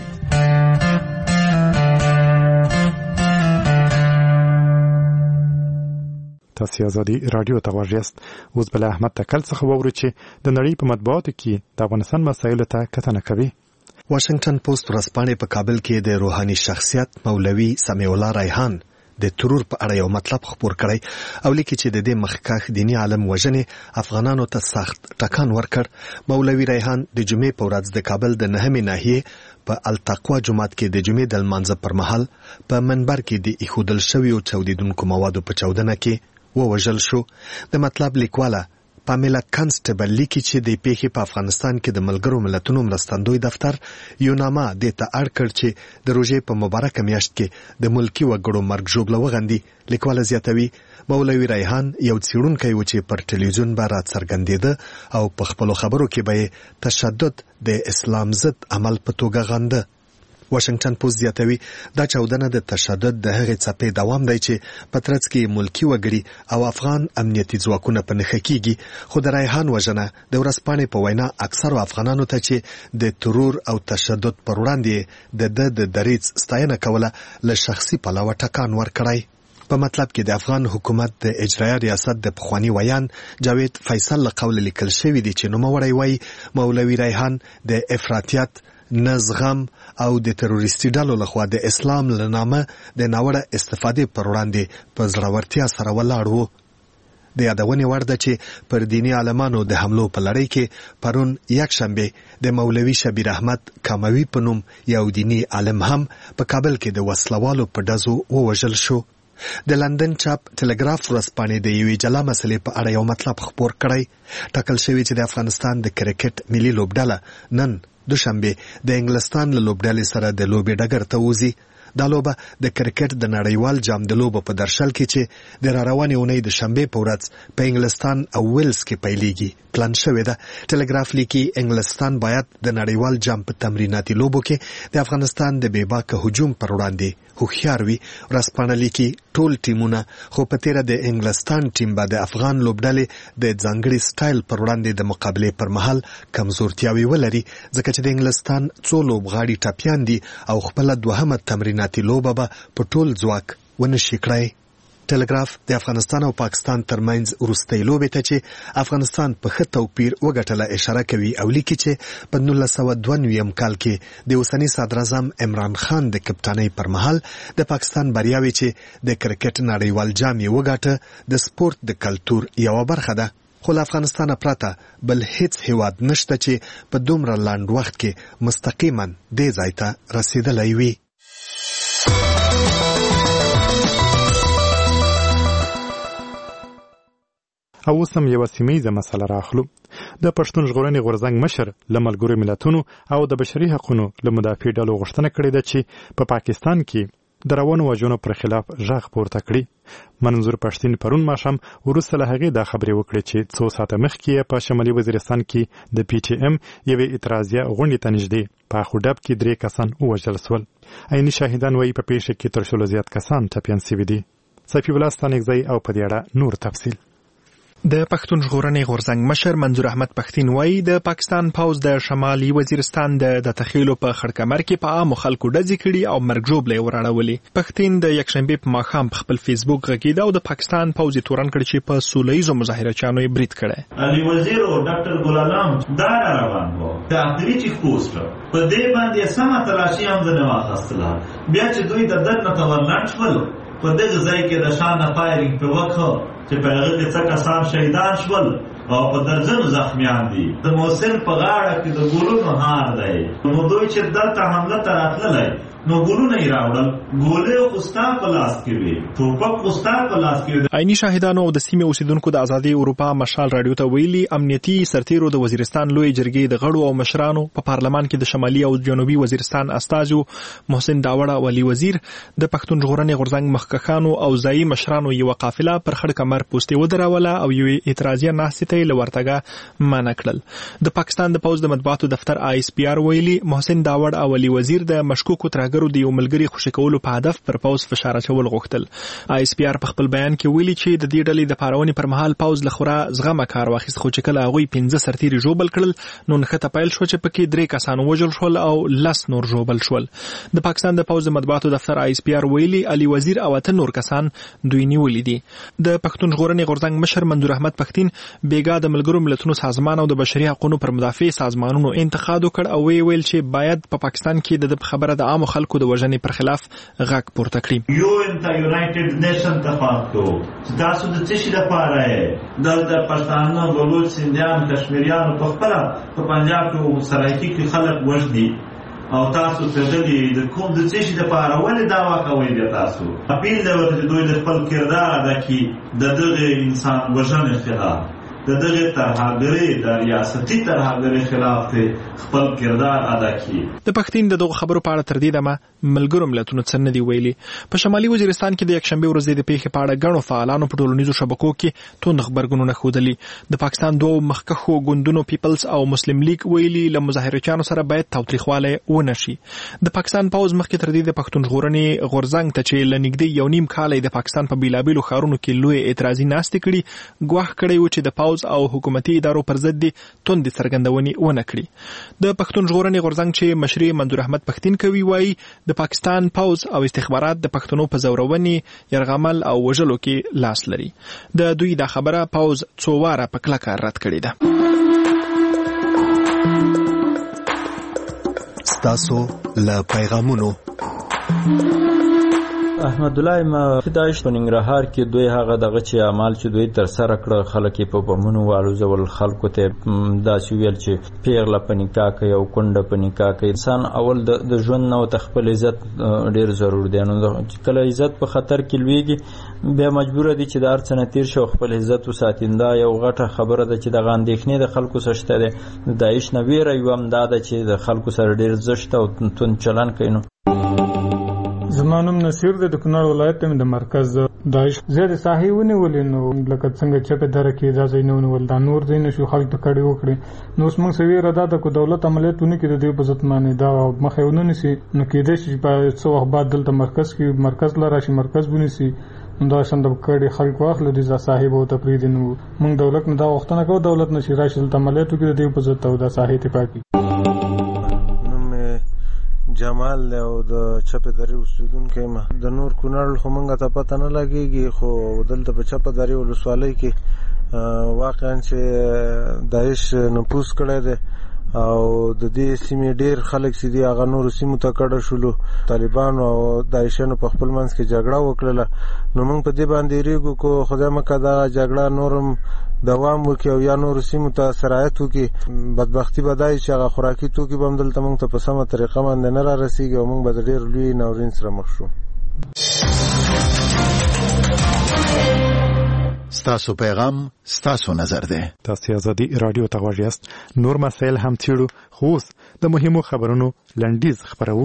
تاسو ازادي رادیو ته غوږ یاست. اوس بل احمد تکل څخه وورو چې د نړۍ په مطبوعاتو کې د افغانستان مسایلو ته کتنه کوي. واشنگټن پوسټ ورځپاڼې په کابل کې د روحاني شخصیت مولوي سمیع الله ریحان د ترور په اړه یو مطلب خپور کړی او لیکي چې د دې مخکښ دیني عالم وژنې افغانانو ته سخت ټکان ورکړ. مولوي ریحان د جمعې په ورځ د کابل د نهمې ناحیې په التقوا جومات کې د جمعې د لمانځه پر مهال په منبر کې د ایښودل شویو چاودیدونکو موادو په چاودنه کې ووژل شو. د مطلب لیکواله پامیلا کانسټیبل لیکي چې د پیښې په افغانستان کې د ملګرو ملتونو مرستندوی دفتر یو نامه دې ته اړ کړ چې د روژې په مبارکه میاشت کې د ملکي وګړو مرګ ژوبله وغندي. لیکواله زیاتوي مولوي ریحان یو څېړونکی و چې پر ټلویزیون به راڅرګندېده او په خپلو خبرو کې به یې تشدد د اسلام ضد عمل په توګه غنده. واشنگټن پوسټ زیاتوي دا چاودنه د تشدد د هغې څپې دوام دی چې په ترڅ کې ملکي وګړي او افغان امنیتي ځواکونه په نښه کیږي. خو د ریحان وژنه د ورځپاڼې په وینا اکثرو افغانانو ته چې د ترور او تشدد پر وړاندې د ده د دریځ ستاینه کوله له شخصي پلوه ټکان ورکړی. په مطلب کې د افغان حکومت د اجرایه ریاست د پخواني ویان جاوید فیصل له قوله لیکل شوي دي چې نوموړی وایي مولوي ریحان د افراطیت، نه زغم او د تروریستي ډلو لخوا د اسلام له نامه د ناوړه استفادې پر وړاندې په زړورتیا سره ولاړ و. د یادونې وړ ده چې پر دیني عالمانو د حملو په لړۍ کې پرون یکشنبه د مولوي شبیر احمد کاموي په نوم یو دیني عالم هم په کابل کې د وسلوالو په ډزو ووژل شو. د لندن چاپ ټلګراف ورځپاڼې د یوې جلا مسلې په اړه یو مطلب خپور کړی. ټاکل شوی چې د افغانستان د کرکټ ملي لوبډله نن دوشنبه د انګلستان له لوبډلې سره د لوبې ډګر ته وځي. دا لوبه د کرکټ د نړیوال جام د لوبو په درشل کې چې د راروانې اونۍ د شنبې په ورځ په انګلستان او ویلز کې پیلېږي پلان شوې ده. ټلګراف لیکي انګلستان باید د نړیوال جام په تمریناتي لوبو کې د افغانستان د بېباکه هجوم پر وړاندې هوښیار وي. ورځپاڼه لیکي ټول ټیمونه خو په تیره د انګلستان ټیم به د افغان لوبډلې د ځانګړي سټایل پر وړاندې د مقابلې پر مهال کمزورتیاوې ولري، ځکه چې د انګلستان څو لوبغاړي ټپیان دي او خپله دوهمه تمریناتي لوبه به په ټول ځواک ونشي کړی. ټلګراف د افغانستان او پاکستان ترمنځ وروستۍ لوبې ته چې افغانستان په ښه توپیر وګټله اشاره کوي او لیکي چې په نولس سوه دوه نوي کال کې د اوسني صدراعظم عمران خان د کپټانۍ پر مهال د پاکستان بریاوې چې د کرکټ نړیوال جام یې وګاټه د سپورت د کلتور یوه برخه ده، خو له افغانستان پرته بل هیڅ هیواد نشته چې په دومره لنډ وخت کې مستقیما دې ځای ته رسیدلی وي. او اوس هم یوه سیمه مسله راخلو. د پښتون ژغورنې غورځنګ مشر له ملګرو ملتونو او د بشري حقوقو له مدافع ډلو غوښتنه کړې ده چې په پاکستان کې د روانو وژنو پر خلاف غږ پورته کړي. منظور پښتين پرون ماښام وروسته له هغې دا خبرې وکړې چې څو ساعته مخکې په شمالي وزیرستان کې د پی ټي ایم یوې اعتراضیه غونډې ته نږدې په اخوډب کې درې کسان ووژل سول. عیني شاهدان وایي په پیښه کې تر شلو زیات کسان ټپیان سوي دي. صفي الله ستانکزی او په دې اړه نور تفصیل. د پښتون ژغورنې غورځنګ مشر منظور احمد پښتين وایي د پاکستان پوځ د شمالي وزیرستان د تخیلو په خړکمر کې په عامو خلکو ډزې کړي او مرګ ژوبلې وراړولې. پښتين د یکشنبې په ماښام په خپل فیسبوک غږیده او د پاکستان پوځ یې تورن کړ چې په سوله ییزو مظاهرچیانو یې برید کړی. علي وزیر او ډاکټر ګلالام دا روان وو د عبدالي چیک پوسټ په دې باندې سمه تلاشي هم نه واخیستله. بیا چې دوی د دد نه تورنټ شول په دغه ځای کې د شانه فایرینګ په وکړه چې په هغه کې څه کسان شهیدان شول او په درجنو زخمیان دي. د موصل په غاړه کې د ګلونو هار دی. نو دوی چې دلته حمله ته راتللی نو ګلونه یې راوړل، ګولې خو ستا په لاس کې وي، ټوپک خو ستا په لاس کې وي. عیني شاهدانو او د سیمې اوسیدونکو د ازادي اروپا مشال راډیو ته ویلي امنیتي سرتیرو د وزیرستان لوی جرګې د غړو او مشرانو په پارلمان کې د شمالي او جنوبي وزیرستان استازو محسن داوړه او علي وزیر د پښتون ژغورنې غورځنګ مخکښانو او ځایي مشرانو یوه قافله پر خړ کمر پوستې ودروله او یوې اعتراضیه ناستې ته یې له ورتګه منع کړل. د پاکستان د پوځ د مطبوعاتو دفتر آی اس پی آر ویلي محسن داوړ او علي وزیر د مشکوکو ترهګرو د یو ملګري خوشي کولو په هدف پر پوځ فشار اچول غوښتل. آی اس پی آر په خپل بیان کې ویلي چې د دې ډلې د پارونې پر مهال پوځ له خورا زغمه کار واخیست، خو چې کله هغوی پنځه سرتیري ژوبل کړل نو نښته پیل شو چې پکې درې کسان وژل شول او لس نور ژوبل شول. د پاکستان د پوځ د مطبوعاتو دفتر آی اس پی آر ویلي علي وزیر او اته نور کسان دوی نیولي دي. د پښتون ژغورنې غورځنګ مشر منظور احمد پښتين بیګا د ملګرو ملتونو سازمان او د بشري حقوقو پر مدافع سازمانونو انتقاد وکړ او وی ویل چې باید په پاکستان کې د خبره د عام خلکو د وژنې پر خلاف غږ پورته کړي. یو انت یونایټډ نیشن ته پاتو تاسو د څه شي لپاره د د پښتانه بلوچ سندیان کشمیریان په خپل په پنجاب کې سرایکی کې خلک وژدي او تاسو ته د کوم د څه شي لپاره ولې دعوا کوئ؟ بیا تاسو اپیل دی ورته دوی د خپل کردار ادا کړي د دغه انسان وژنې خلاف، د دغه ترهګرۍ د ریاستي ترهګرۍ خلاف خپل کردار ادا کړي. د پښتين د دغه خبرو په اړه تر دې دمه ملګرو ملتونو څه نه دي ویلي. په شمالي وزیرستان کې د یکشنبې ورځې د پیښې په اړه ګڼو فعالانو په ټولنیزو شبکو کې توند خبرګونونه ښودلي. د پاکستان دوه مخکښو ګوندونو پیپلز او مسلم لیگ ویلي له مظاهرچیانو سره باید تاوتریخوالی ونه شي. د پاکستان پوځ مخکې تر دې د پښتون ژغورنې غورځنګ ته چې له نږدې یو نیم کاله د پاکستان په بیلابیلو ښارونو کې لوی اعتراضي ناستې کړي ګواښ کړی و چې د پوځ او حکومتي ادارو پر ضد دي توندې څرګندونې ونه کړي. د پښتون ژغورنې غورځنګ چې مشري منظور احمد پښتين کوي وایي د پاکستان پوځ او استخبارات د پښتنو په زورونې یرغمل او وژلو کې لاس لري. د دوی دا خبره پوځ څو واره په کلکه رد کړې ده. ستاسو له پیغامونو احمد الله ما داعش په ننګرهار کې دوی هغه دغه چې اعمال چې دوی تر سره کړ خلک په بمونو والوزول خلکو ته داسې ویل چې پیغله په نکاح کوي او کونډه په نکاح کوي. انسان اول د ژوند نو تخپل عزت ډیر ضرور دی، نو کله عزت په خطر کې لویږي بیا مجبور دي چې د هر څه نه تیر شو خپل عزت وساتیندا. یو غټه خبره ده چې د غاندېخنې د خلکو سره شته ده. د داعش نه ویره یو هم دا ده چې د خلکو سره ډیر زشت او تون چلن کوي. زمانم نصیر د کونړ ولایت د مرکز داعش زیات ساحې ونیولې، نو لکه څنګه چې په دره کې دا ځای نه ونیول دا نور ځای نشو خلک ته کړي وکړي. نو اوس موږ سوي را ده کو دولت عملیاتونه کې د دې په ذات باندې دا مخه ونه نسی، نو کېدای شي په څو وخت بعد دلته مرکز کې مرکز لاره شي مرکز ونیسي دا څنګه کړي خلک واخلو د صاحب او تفرید. نو موږ دولت نه دا وختونه کو دولت نشي راشي دلته عملیاتو کې د دې په ذات او دا صحیح اتفاقي جمال دی او د چپه درې اوسیدونکی یم. د نور کونړ خو موږ ته پته نه لګېږي، خو دلته په چپه درې ولسوالۍ کې واقعا چې داعش نفوذ کړی دی او د دې سیمې ډېر خلک چې دي هغه نورو سیمو ته کډه شولو. طالبانو او داعشیانو په خپل منځ کې جګړه وکړله. نو موږ په دې باندې ریږو کو خدای مکه دا جګړه نورم دوام وکړي او یا نورو سیمو ته سرایت وکړي. بدبختي به دا وي چې هغه خوراکي توکي به هم دلته موږ ته په سمه طریقه باندې نه رارسېږي او موږ به د ډېر لوی ناورین سره مخ شو. ستاسو پیغام ستاسو نظر دی. تاسو ازادي رادیو ته غواړئ نور مسایل هم تیړو، خو اوس د مهمو خبرونو لنډیز خبرو.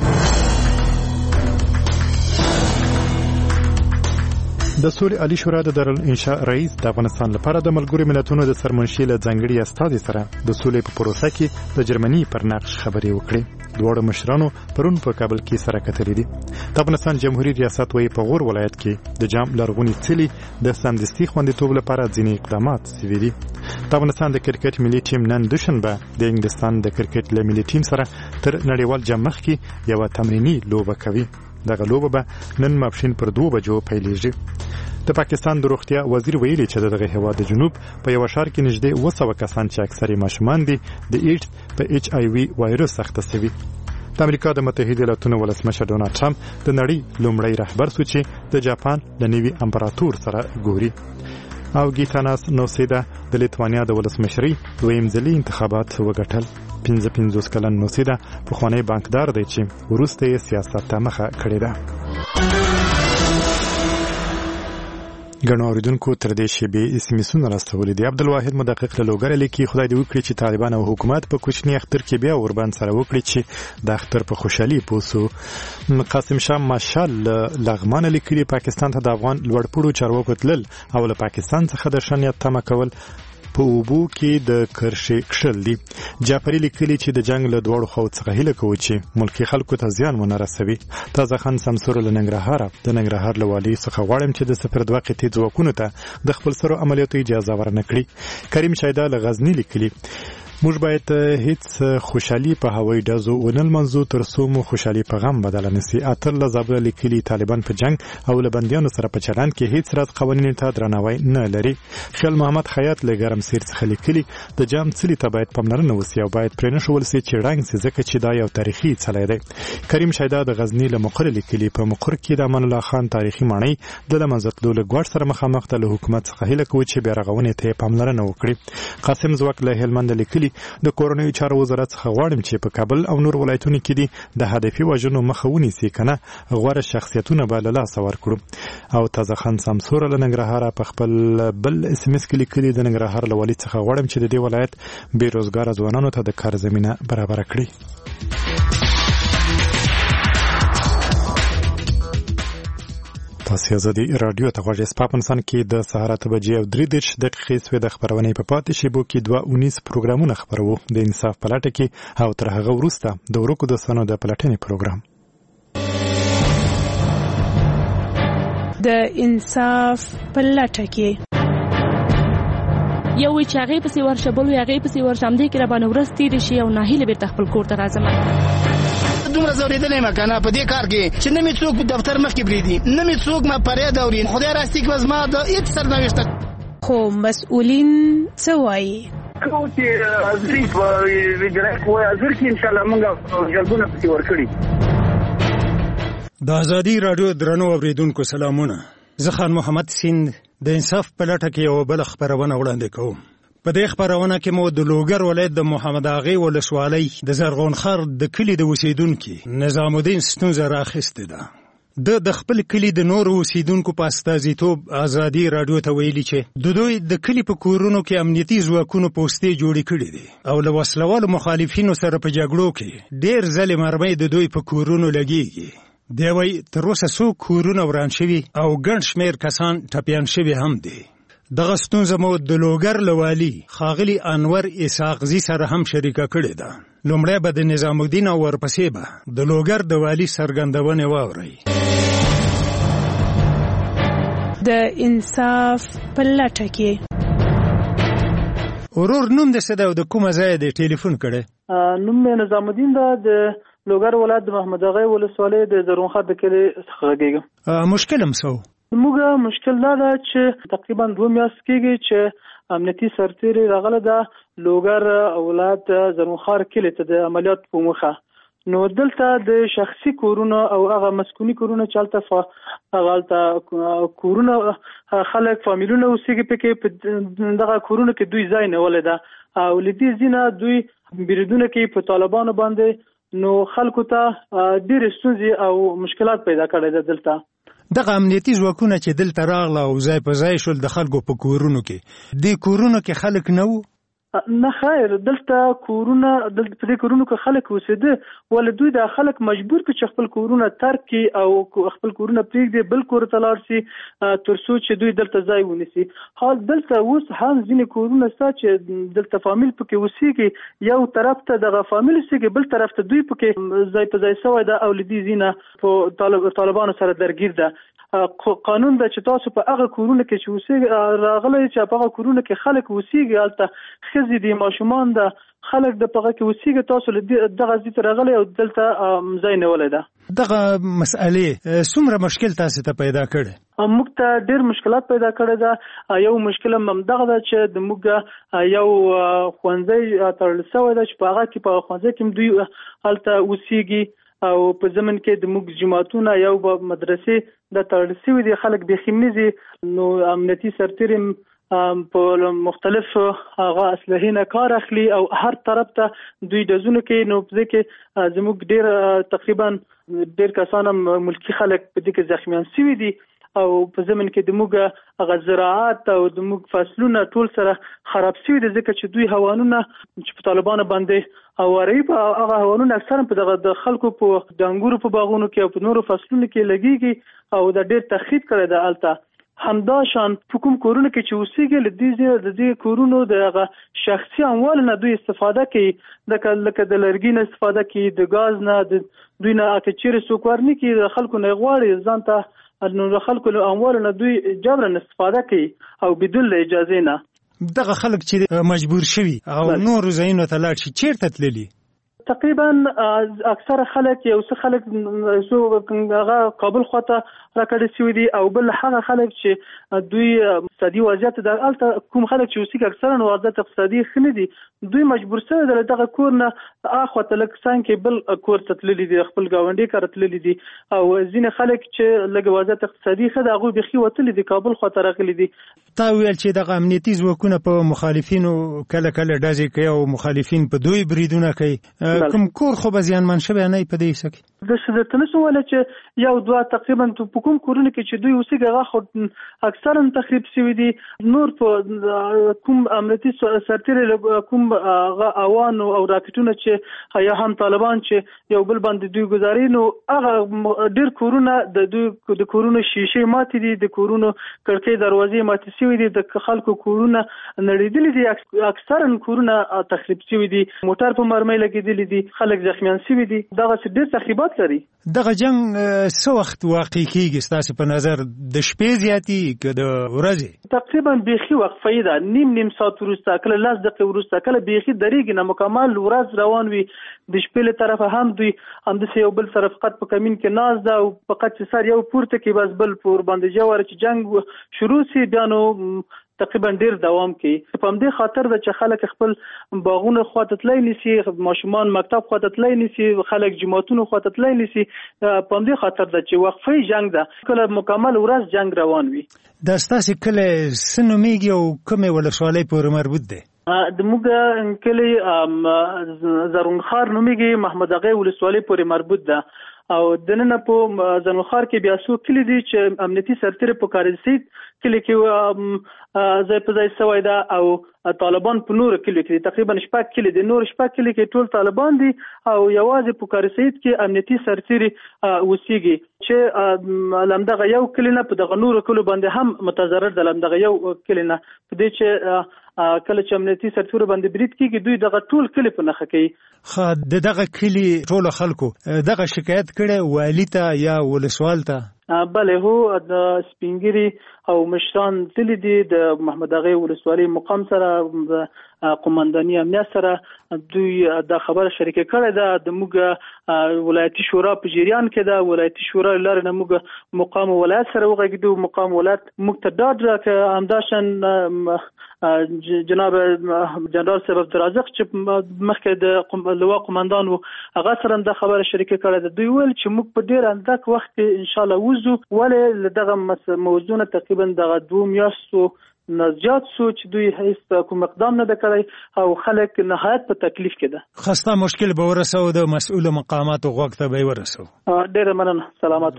د سولې عالی شورا د دارالانشاء رئیس د افغانستان لپاره د ملګرو ملتونو د سرمنشي له ځانګړي استازي سره د سولې په پروسه کې د جرمني پر نقش خبرې وکړې. دواړو مشرانو پرون په کابل کې سره کتلې دي. د افغانستان جمهوریت ریاست وايي په غور ولایت کې د جام لرغونی څلي د سمدستي خوندیتوب لپاره ځینې اقدامات شوي دي. د افغانستان د کرکټ ملي ټیم نن دوشنبه د انګلستان د کرکټ له ملي ټیم سره تر نړیوال جام مخکې یوه تمریني لوبه کوي. دغه لوبه به نن ماپښین پر دوه بجو پیلېږي. د پاکستان د روغتیا وزیر ویلي چې دغه هیواد د جنوب په یو ښار کې نږدې اوه سوه کسان چې اکثر یې ماشومان دي د ایډز په ایچ آی وي وایرس اخته شوي. د امریکا د متحده ایالاتونو ولسمشر ډونالډ ټرمپ د نړۍ لومړی رهبر شو چې د جاپان د نوي امپراتور سره ګوري. او ګیتاناس نوسیدا د لیتوانیا د ولسمشرۍ دویم ځلي انتخابات وګټل. پنځه پنځوس کلن نوسیدا پخوانی بانکدار دی چې وروسته یې سیاست ته مخه کړې ده. ګڼو اوریدونکو تر دې شیبې اسمسونه راستولي دي. عبدالواحد مدقق له لوګره لیکي خدای دې وکړي چې طالبان او حکومت په کوچني اختر کې بیا ورباند سره وکړي چې د اختر په خوشحالي پوسو. قاسم شاه ماشال لغمان لیکلي پاکستان ته د افغان لوړپوړو چارواکو تلل او له پاکستان څخه د شنیت تمه کول په اوبو کې د کرښې کښل دي. جعفري لیکلي چې د جنگ له دواړو خواو څخه هیله کوو چې ملکي خلکو ته زیان ونه رسوي. تازه خان سمسور له ننګرهار د ننګرهار له والي څخه غواړم چې د صفر دوه قطعي ځواکونو ته د خپل سرو عملیاتو اجازه ورنکړي. کریم شایده له غزني لیکلي موږ باید هیڅ خوشحالي په هوایي ډزو ونه لمانځو تر څو مو خوشحالي په غم بدله نشي. اتر له زابله لیکلي طالبان په جنگ او له بندیانو سره په چلند کې هیڅ راز قوانینو ته درناوی نه لري. خیال محمد خیاط له ګرمسیر څخه لیکلي د جام څلي ته باید پاملرنه وشي او باید پرې نښول شي چې ړنګ شي ځکه چې دا یو تاریخي څلی دی. کریم شایده د غزني له مقر لیکلي په مقر کې د امان الله خان تاریخي ماڼۍ د له منځه تلو له ګواښ سره مخامخ ده. له حکومت څخه هیله کوو چې بیا رغونې ته یې پاملرنه وکړي. قاسم ځواک له هلمند لیکلي د کورنۍ چارو وزارت څخه غواړم چې په کابل او نور ولایتونو کې دي د هدفي وژنو مخه ونیسي کنه غوره شخصیتونه به له لاسه ورکړو. او تازه خان سمسور له ننګرهار په خپل بل اس ام اس کې لیکلي د ننګرهار له والي څخه غواړم چې د دې ولایت بیروزګار ځوانانو ته د کار زمینه برابر کړي. تاسو ازادي رادیو ته غواړئ. په افغانستان کې د سهار اته بجې او درې دېرش دقیقې سوې د خبرونې په پاتې شیبو کې دوه اونیس پروګرامونه خبرو د انصاف په لټه کې او تر هغه وروسته د ورکو دوستانو د پلټنې پروګرام. د انصاف په لټه کې یو وی چې هغه پسې ورشه بل وی هغه پسې ورشم دې کې را باندې ورځ تیر شي او ناهیله بیرته خپل کور ته راځم. دومره زوریدلې ما کنه په دې کار کې چې نه می څوک په دفتر مخ کې بریدي نه می څوک ما پرې دوري خدای راستي کې وزما د هیڅ سرنوشت. خو مسؤلین څه وایي؟ کو چې ازري په ویډرک وای ازر کې ان شاء الله موږ جلبونه پسې ورکړي. د ازادي رادیو درنو اوریدونکو سلامونه. زه خان محمد سیند د انصاف په لټه کې یو بل خبرونه وړاندې کوم. په دې خبرونه کې مو د لوګر ولایت د محمد اغا ولسوالۍ د زرغون خر د کلی د اوسیدونکو نظام الدین ستونزه راخسته ده. د د خپل کلی د نور اوسیدونکو په استازیتوب ازادي رادیو ته ویلي چې د دوی د کلی په کورونو کې امنیتي ځواکونو پوسټې جوړې کړې دي او له وسلوالو مخالفینو سره په جګړو کې ډېر ځلې مرمۍ د دوی په کورونو لګېږي. دی وایي تر اوسه څو کورونه وران شوي او ګڼ شمېر کسان ټپیان شوي هم دي. دغه ستونزه مو د لوګر له والي ښاغلي انور اسحاقزي سره هم شریکه کړې ده. لومړی به د نظام الدین او ورپسې به د لوګر د والي څرګندونې واورئ. د انصاف په لټه کې ورور نوم دې څه دی او د کومه ځایه دې ټلیفون کړی؟ نوم مې نظام الدین ده، د لوګر ولایت د محمد اغا ولسوالۍ د زرغونخار د کلي څخه غږیږم. مشکل هم سو موږ مشکل دا ده چې تقریبا دوه میاشتې کېږي چې امنیتي سرتیري راغله ده لوګر ولایت زرغونخار کلي ته د عملیات په موخه. نو دلته د شخصي کورونه او هغه مسکوني کورونه چالته هغه کورونه خلک فامیلونه اوسېږي پکې په دغه کورونه کې دوی ځای نیولی ده او له دې ځینه دوی بریدونه کوي په طالبانو باندې. نو خلکو ته ډېرې ستونزې او مشکلات پیدا کړی ده دلته. دغه امنیتي ځواکونه چې دلته راغله او ځای په ځای شول د خلکو په کورونو کې دې کورونو کې خلک نه وو؟ نه خیر، دلته کورونه دلته په دې کورونو کې خلک اوسېده ولې دوی د خلک مجبور کړي چې خپل کورونه ترک کړي او خپل کورونه پرېږدي بل کور ته لاړ شي تر څو چې دوی دلته ځای ونیسي. حال دلته اوس هم ځینې کورونه شته چې دلته فامیل پکې اوسېږي، یو طرف ته دغه فامیل اوسېږي بل طرف ته دوی پکې ځای په ځای شوی ده او له دې ځینه په طالبانو سره درګیر ده. قانون ده چې تاسو په هغه کورونه کې چې اوسېږي راغلی چې په هغه کورونه کې خلک اوسېږي هلته ښځې دي ماشومان ده خلک د په هغه کې اوسېږي تاسو له دغه ځای ته راغلی او دلته ځای نیولی ده. دغه مسئلې څومره مشکل تاسو ته پیدا کړی؟ موږ ته ډېر مشکلات پیدا کړی ده. یو مشکل هم همدغه ده چې د موږ یو ښوونځی تړل شوی ده چې په هغه کې په ښوونځي کې دوی هلته اوسېږي او په زمن کې د موږ جماعتونه یو مدرسې د تړل شوي دي خلک بیخي مزي. نو امنیتي سرتیري په مختلف هغه اسلحې نه کار اخلي او هر طرف ته دوی ډزونه کوي. نو په دې کې زموږ ډېر تقریبا ډېر کسان ملکي خلک په دې کې زخمیان شوي دي او په زمن کې د موږ هغه زراعت او د موږ فصلونه ټول سره خراب شوي دي ځکه چې دوی هوانونه چې په طالبانو باندې هواري په هغه هوانونه اکثرا په دغه د خلکو په د انګورو په باغونو کې او په نورو فصلونو کې لګېږي او دا ډېر تخریب کړی ده هلته. همداشان په کوم کورونه کې چې اوسېږي له دې د دې کورونو د هغه شخصي اموالو نه دوی استفاده کوي لکه د لرګي نه استفاده کوي د ګاز نه د دوی نه که چیرې څوک ورني کوي د خلکو نه غواړي ځان ته نو د خلکو له اموالو نه دوی جبرا استفاده کوي او بدون له اجازې نه. دغه خلک چې مجبور شوي او نورو ځایونو ته لاړ شي چیرته تللي؟ تقریبا اکثره خلک یو څه خلک هغه کابل خواته راکړی شوي دي او بل هغه خلک چې دوی اقتصادي وضعیت د هلته کوم خلک چې اوسېږي اکثرا وضعیت اقتصادي ښه نه دي دوی مجبور شوي دي له دغه کور نه اخواته لږ څنګ کې بل کور ته تللي دي خپل ګاونډي کره تللي دي او ځینې خلک چې لږ وضعیت اقتصادي ښه ده هغوی بیخي وتلي دي کابل خواته راغلي دي. تا ویل چې دغه امنیتي ځواکونه په مخالفینو کله کله ډزې کوي او مخالفین په دوی بریدونه کوي. کوم کور خو به زیانمن شوی نه په دې حصه کې؟ د درته نشم ویلی چې یو دوه تقریبا په کوم کورونه کې چې دوی اوسېږي هغه خو اکثرا تخریب شوي دي. نور په کوم امنیتي سرتیري کوم هغه اوان او راکټونه چې یا هم طالبان چې یو بل باندې دوی ګزاري نو هغه ډېر کورونه د دوی د کورونو شیشې ماتې دي د کورونو کړکۍ دروازې ماتې شوي دي د خلکو کورونه نړېدلي دي اکثرا کورونه تخریب شوي دي موټر په مرمۍ لګېدلي دي خلک زخمیان شوي دي. دغه ډېر تخریبات لري. دغه جنگ څه وخت واقع کیږي ستاسو په نظر؟ د شپې زیاتی که د ورځې؟ تقریبا بیخي وقفه ده نیم نیم ساعت وروسته کله لس دقیقې وروسته کله بیخي درېږي نه مکمل ورځ روان وي. د شپې له طرفه هم دوی همداسې یو بل سره فقط په کمین کې ناز ده او فقط چې سر یو پورته کې بس بل پور باندې جوړ چې جنگ شروع سي بیا نو تقریبا ډیر دوام کوي. په همدې خاطر ده چې خلک خپل باغونه خواته تللی نیسي ماشومان مکتب خواته تللی نیسي خلک جماعتونو خواته تللی نیسي. په همدې خاطر ده چې وقفه جنگ ده کله مکمل ورځ جنگ روان وي. دا ستاسو کله څه نومیږي او کومې ولسوالۍ پورې مربوط دی؟ د موږ کلی زرغونخار نومیږي محمد اغا ولسوالۍ پورې مربوط ده او دننه په زرغونخار کې بیا څو کلی دي چې امنیتي سرتیري په کارزید کلی کې ځای په ځای شوی ده او طالبان په نورو کلیو کې تقریبا شپږ کلی دي. نور شپږ کلی کې ټول طالبان دي او یوازې په کارسید کې امنیتي سرتیري اوسېږي چې لمدغه یو کلی نه په دغه نورو کلیو باندې هم متضرر ده لمدغه یو کلی نه په دې چې کله چې امنیتي سرتیرو باندې برید کېږي دوی دغه ټول کلی په نښه کوي. ښه د دغه کلي ټولو خلکو دغه شکایت کړی والي ته یا ولسوال ته؟ بله هو د سپینګیري او مشران تللی دي د محمد اغا ولسوالۍ مقام سره قومنداني امنیت سره دوی د خبره شریکه کړې ده. د موږ ولایتي شورا په جریان کې ده، ولایتي شورا لاره نه موږ مقام ولایت سره وغږیدو. مقام ولایت موږ ته ډاډ راکړ همداشان جناب جنرال صاحب عبدالرزاق چې مخکې د لوا قومندان و هغه سره د خبره شریکه کړې ده. دوی ویل چې موږ په ډیر اندک وخت کې ان شاء الله وځو، ولې دغه موضوع تقریبا دغه دوه میاشتو نزجات سو چې دوی هیڅ کوم اقدام نه کړی او خلک نهایت په تکلیف کې ده. خسته مشکل به ورسو د مسؤل مقامات غوږ ته به ورسو. ډیر مننه، سلامات.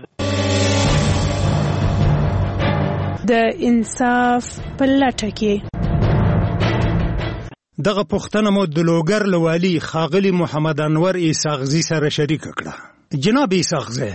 د انصاف په لټه کې دغه پوښتنه مو د لوګر لوالي خاغلی محمد انور ایساغزي سره شریک کړه. جناب ایساغزي،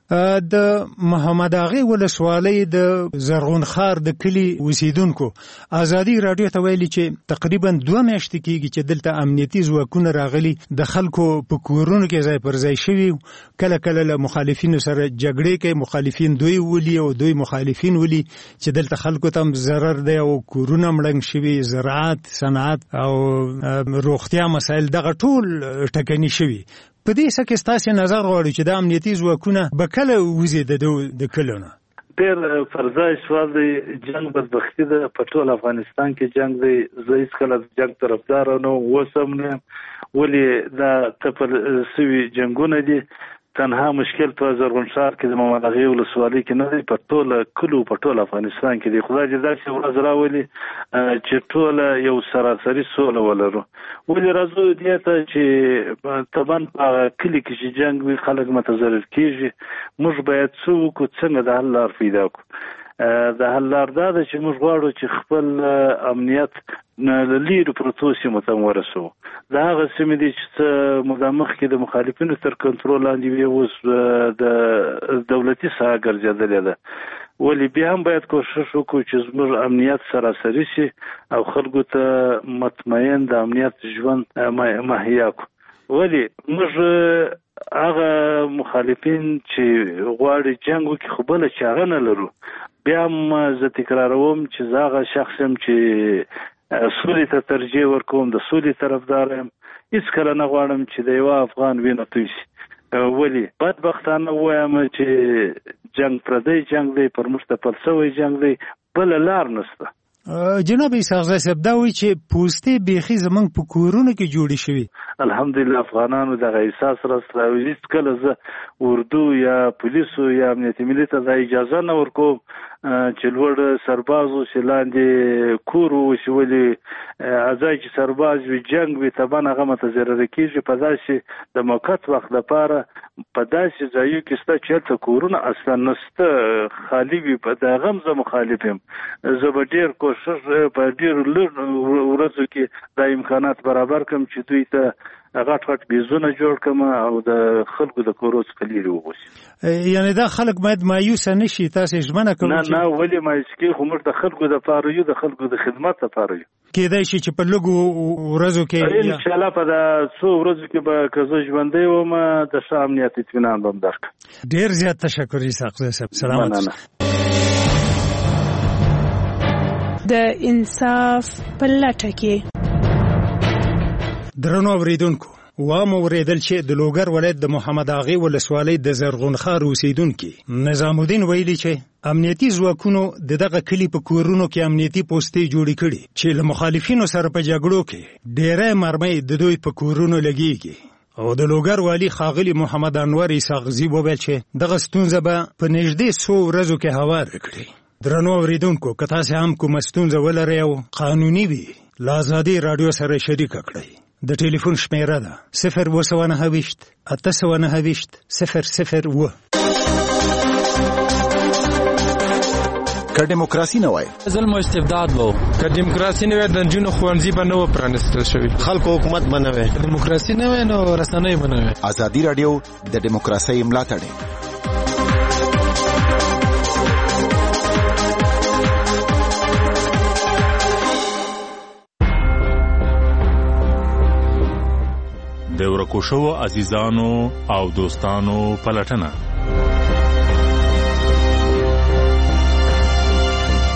د محمد اغا ولسوالۍ د زرغونخار د کلی اوسیدونکو ازادي رادیو ته ویلي چې تقریبا دوه میاشتې کېږي چې دلته امنیتي ځواکونه راغلي د خلکو په کورونو کې ځای پر ځای شوي، کله کله له مخالفینو سره جګړې کوي، مخالفین دوی ولي او دوی مخالفین ولي چې دلته خلکو ته هم ضرر دی او کورونه مړنګ شوي، زراعت، صنعت او روغتیا مسایل دغه ټول ټکني شوي. په دې څه کې ستاسو نظر غواړي چې د امنیتي ځواکونه به کله وځي د کلونه؟ ډېر فرضای سوال دی. جنگ بدبختي ده په ټول افغانستان کې جنگ دی. زه هیڅکله د جنگ طرفدار نه اوسم نه، ولې دا تپل سوي جنګونه دي. تنها مشکل په زرغونشار کې د محمد اغا ولسوالۍ کې نه دی، په ټول کلو په ټول افغانستان کې دی. خدای دې داسې ورځ راولي چې ټول یو سراسري سوله ولرو. ولې راځو دې ته چې طبعا په کلي کې چې جنګ وي خلک متضرر کېږي. موږ باید څه وکړو، څنګه د حل لار پیدا کړو. د حل لار دا ده چې موږ غواړو چې خپل امنیت له لیرو پرتو سیمو ته ورسوو. د هغه سیمې دي چې موده مخکې د مخالفینو تر کنټرول لاندې وي، اوس د دولتي ساحه ګرځېدلې ده. ولې بیا هم باید کوشش وکړو چې زموږ امنیت سراسري شي او خلکو ته مطمئن د امنیت ژوند مهیا کړو. ولې موږ هغه مخالفین چې غواړي جنګ وکړي خو بله چاره نه لرو. بیا هم زه تکراروم چې زه هغه شخص یم چې سولې ته ترجیح ورکوم، د سولې طرفدار یم. هېڅکله نه غواړم چې د یوه افغان وینه توی شي. ولې بدبختانه ووایم چې جنگ پردی جنگ دی، پر موږ تپل سوی جنگ دی، بله لار نشته. جناب ایساغزي صاحب دا وایي چې پوستې بیخي زموږ په کورونو کې جوړې شوي. الحمدلله افغانانو دغه احساس راسره هېڅکله زه اردو یا پولیسو یا امنیت ملي ته دا اجازه نه ورکوم چې لوړ سرباز اوسي، لاندې کور اوسي. ولې ځای چې سرباز وي جنګ وي طبعا هغه متضرره کېږي. په داسې د موقت وخت لپاره په داسې ځایو کې شته چې هلته کورونه اصلا نشته، خالي وي. په د هغه هم زه مخالف یم. زه به ډېر کوشش په ډېرو لږ ورځو کې دا امکانات برابر کړم چې دوی ته غټ غټ بیزونه جوړ کړم او د خلکو د کورو څخه لرې وباسي. یعنې دا خلک باید مایوسه نه شي. تاسې ژمنه کوئ؟ نه نه، ولې مایوس کېږو؟ خو موږ د خلکو دپاره یو، د خلکو د خدمت دپاره یو. کېدای شي چې په لږو ورځو کې انشاءالله په دا څو ورځو کې به که زه ژوندی وم د ښه امنیت اطمینان به هم درکړم. ډېر زیات تشکر ایساغزي صاحب. سلامت. د انصاف په لټه کې درنو اوریدونکو، وامو ورېدل چې د لوګر ولایت د محمد اغا ولسوالۍ د زرغونخار اوسیدونکي نظام الدین ویلي چې امنیتي ځواکونو د دغه کلي په کورونو کې امنیتي پوستې جوړې کړي چې له مخالفینو سره په جګړو کې ډېری مرمۍ د دوی په کورونو لګېږي. او د لوګر والي خاغلی محمد انور ایساغزي وویل چې دغه ستونزه به په نږدې څو ورځو کې هواره کړي. درنو اوریدونکو، که تاسې هم کومه ستونزه ولرئ او قانوني وي، له ازادي راډیو سره شریکه کړئ. د ټلیفون شمیره ده صفر اوه سوه نهه ویشت اته سوه نهه ویشت صفر صفر اوه. که دیموکراسي نه وای ظلم او استبداد وو، که دیموکراسي نه وای د نجونو ښوونځي به نه و پرانیستل شوي، خلکو حکومت به نه وای، دیموکراسي نه وای نو رسنۍ به نه وای. ازادي راډیو د دیموکراسۍ ملاتړ. د ورکو شوو عزیزانو او دوستانو پلټنه.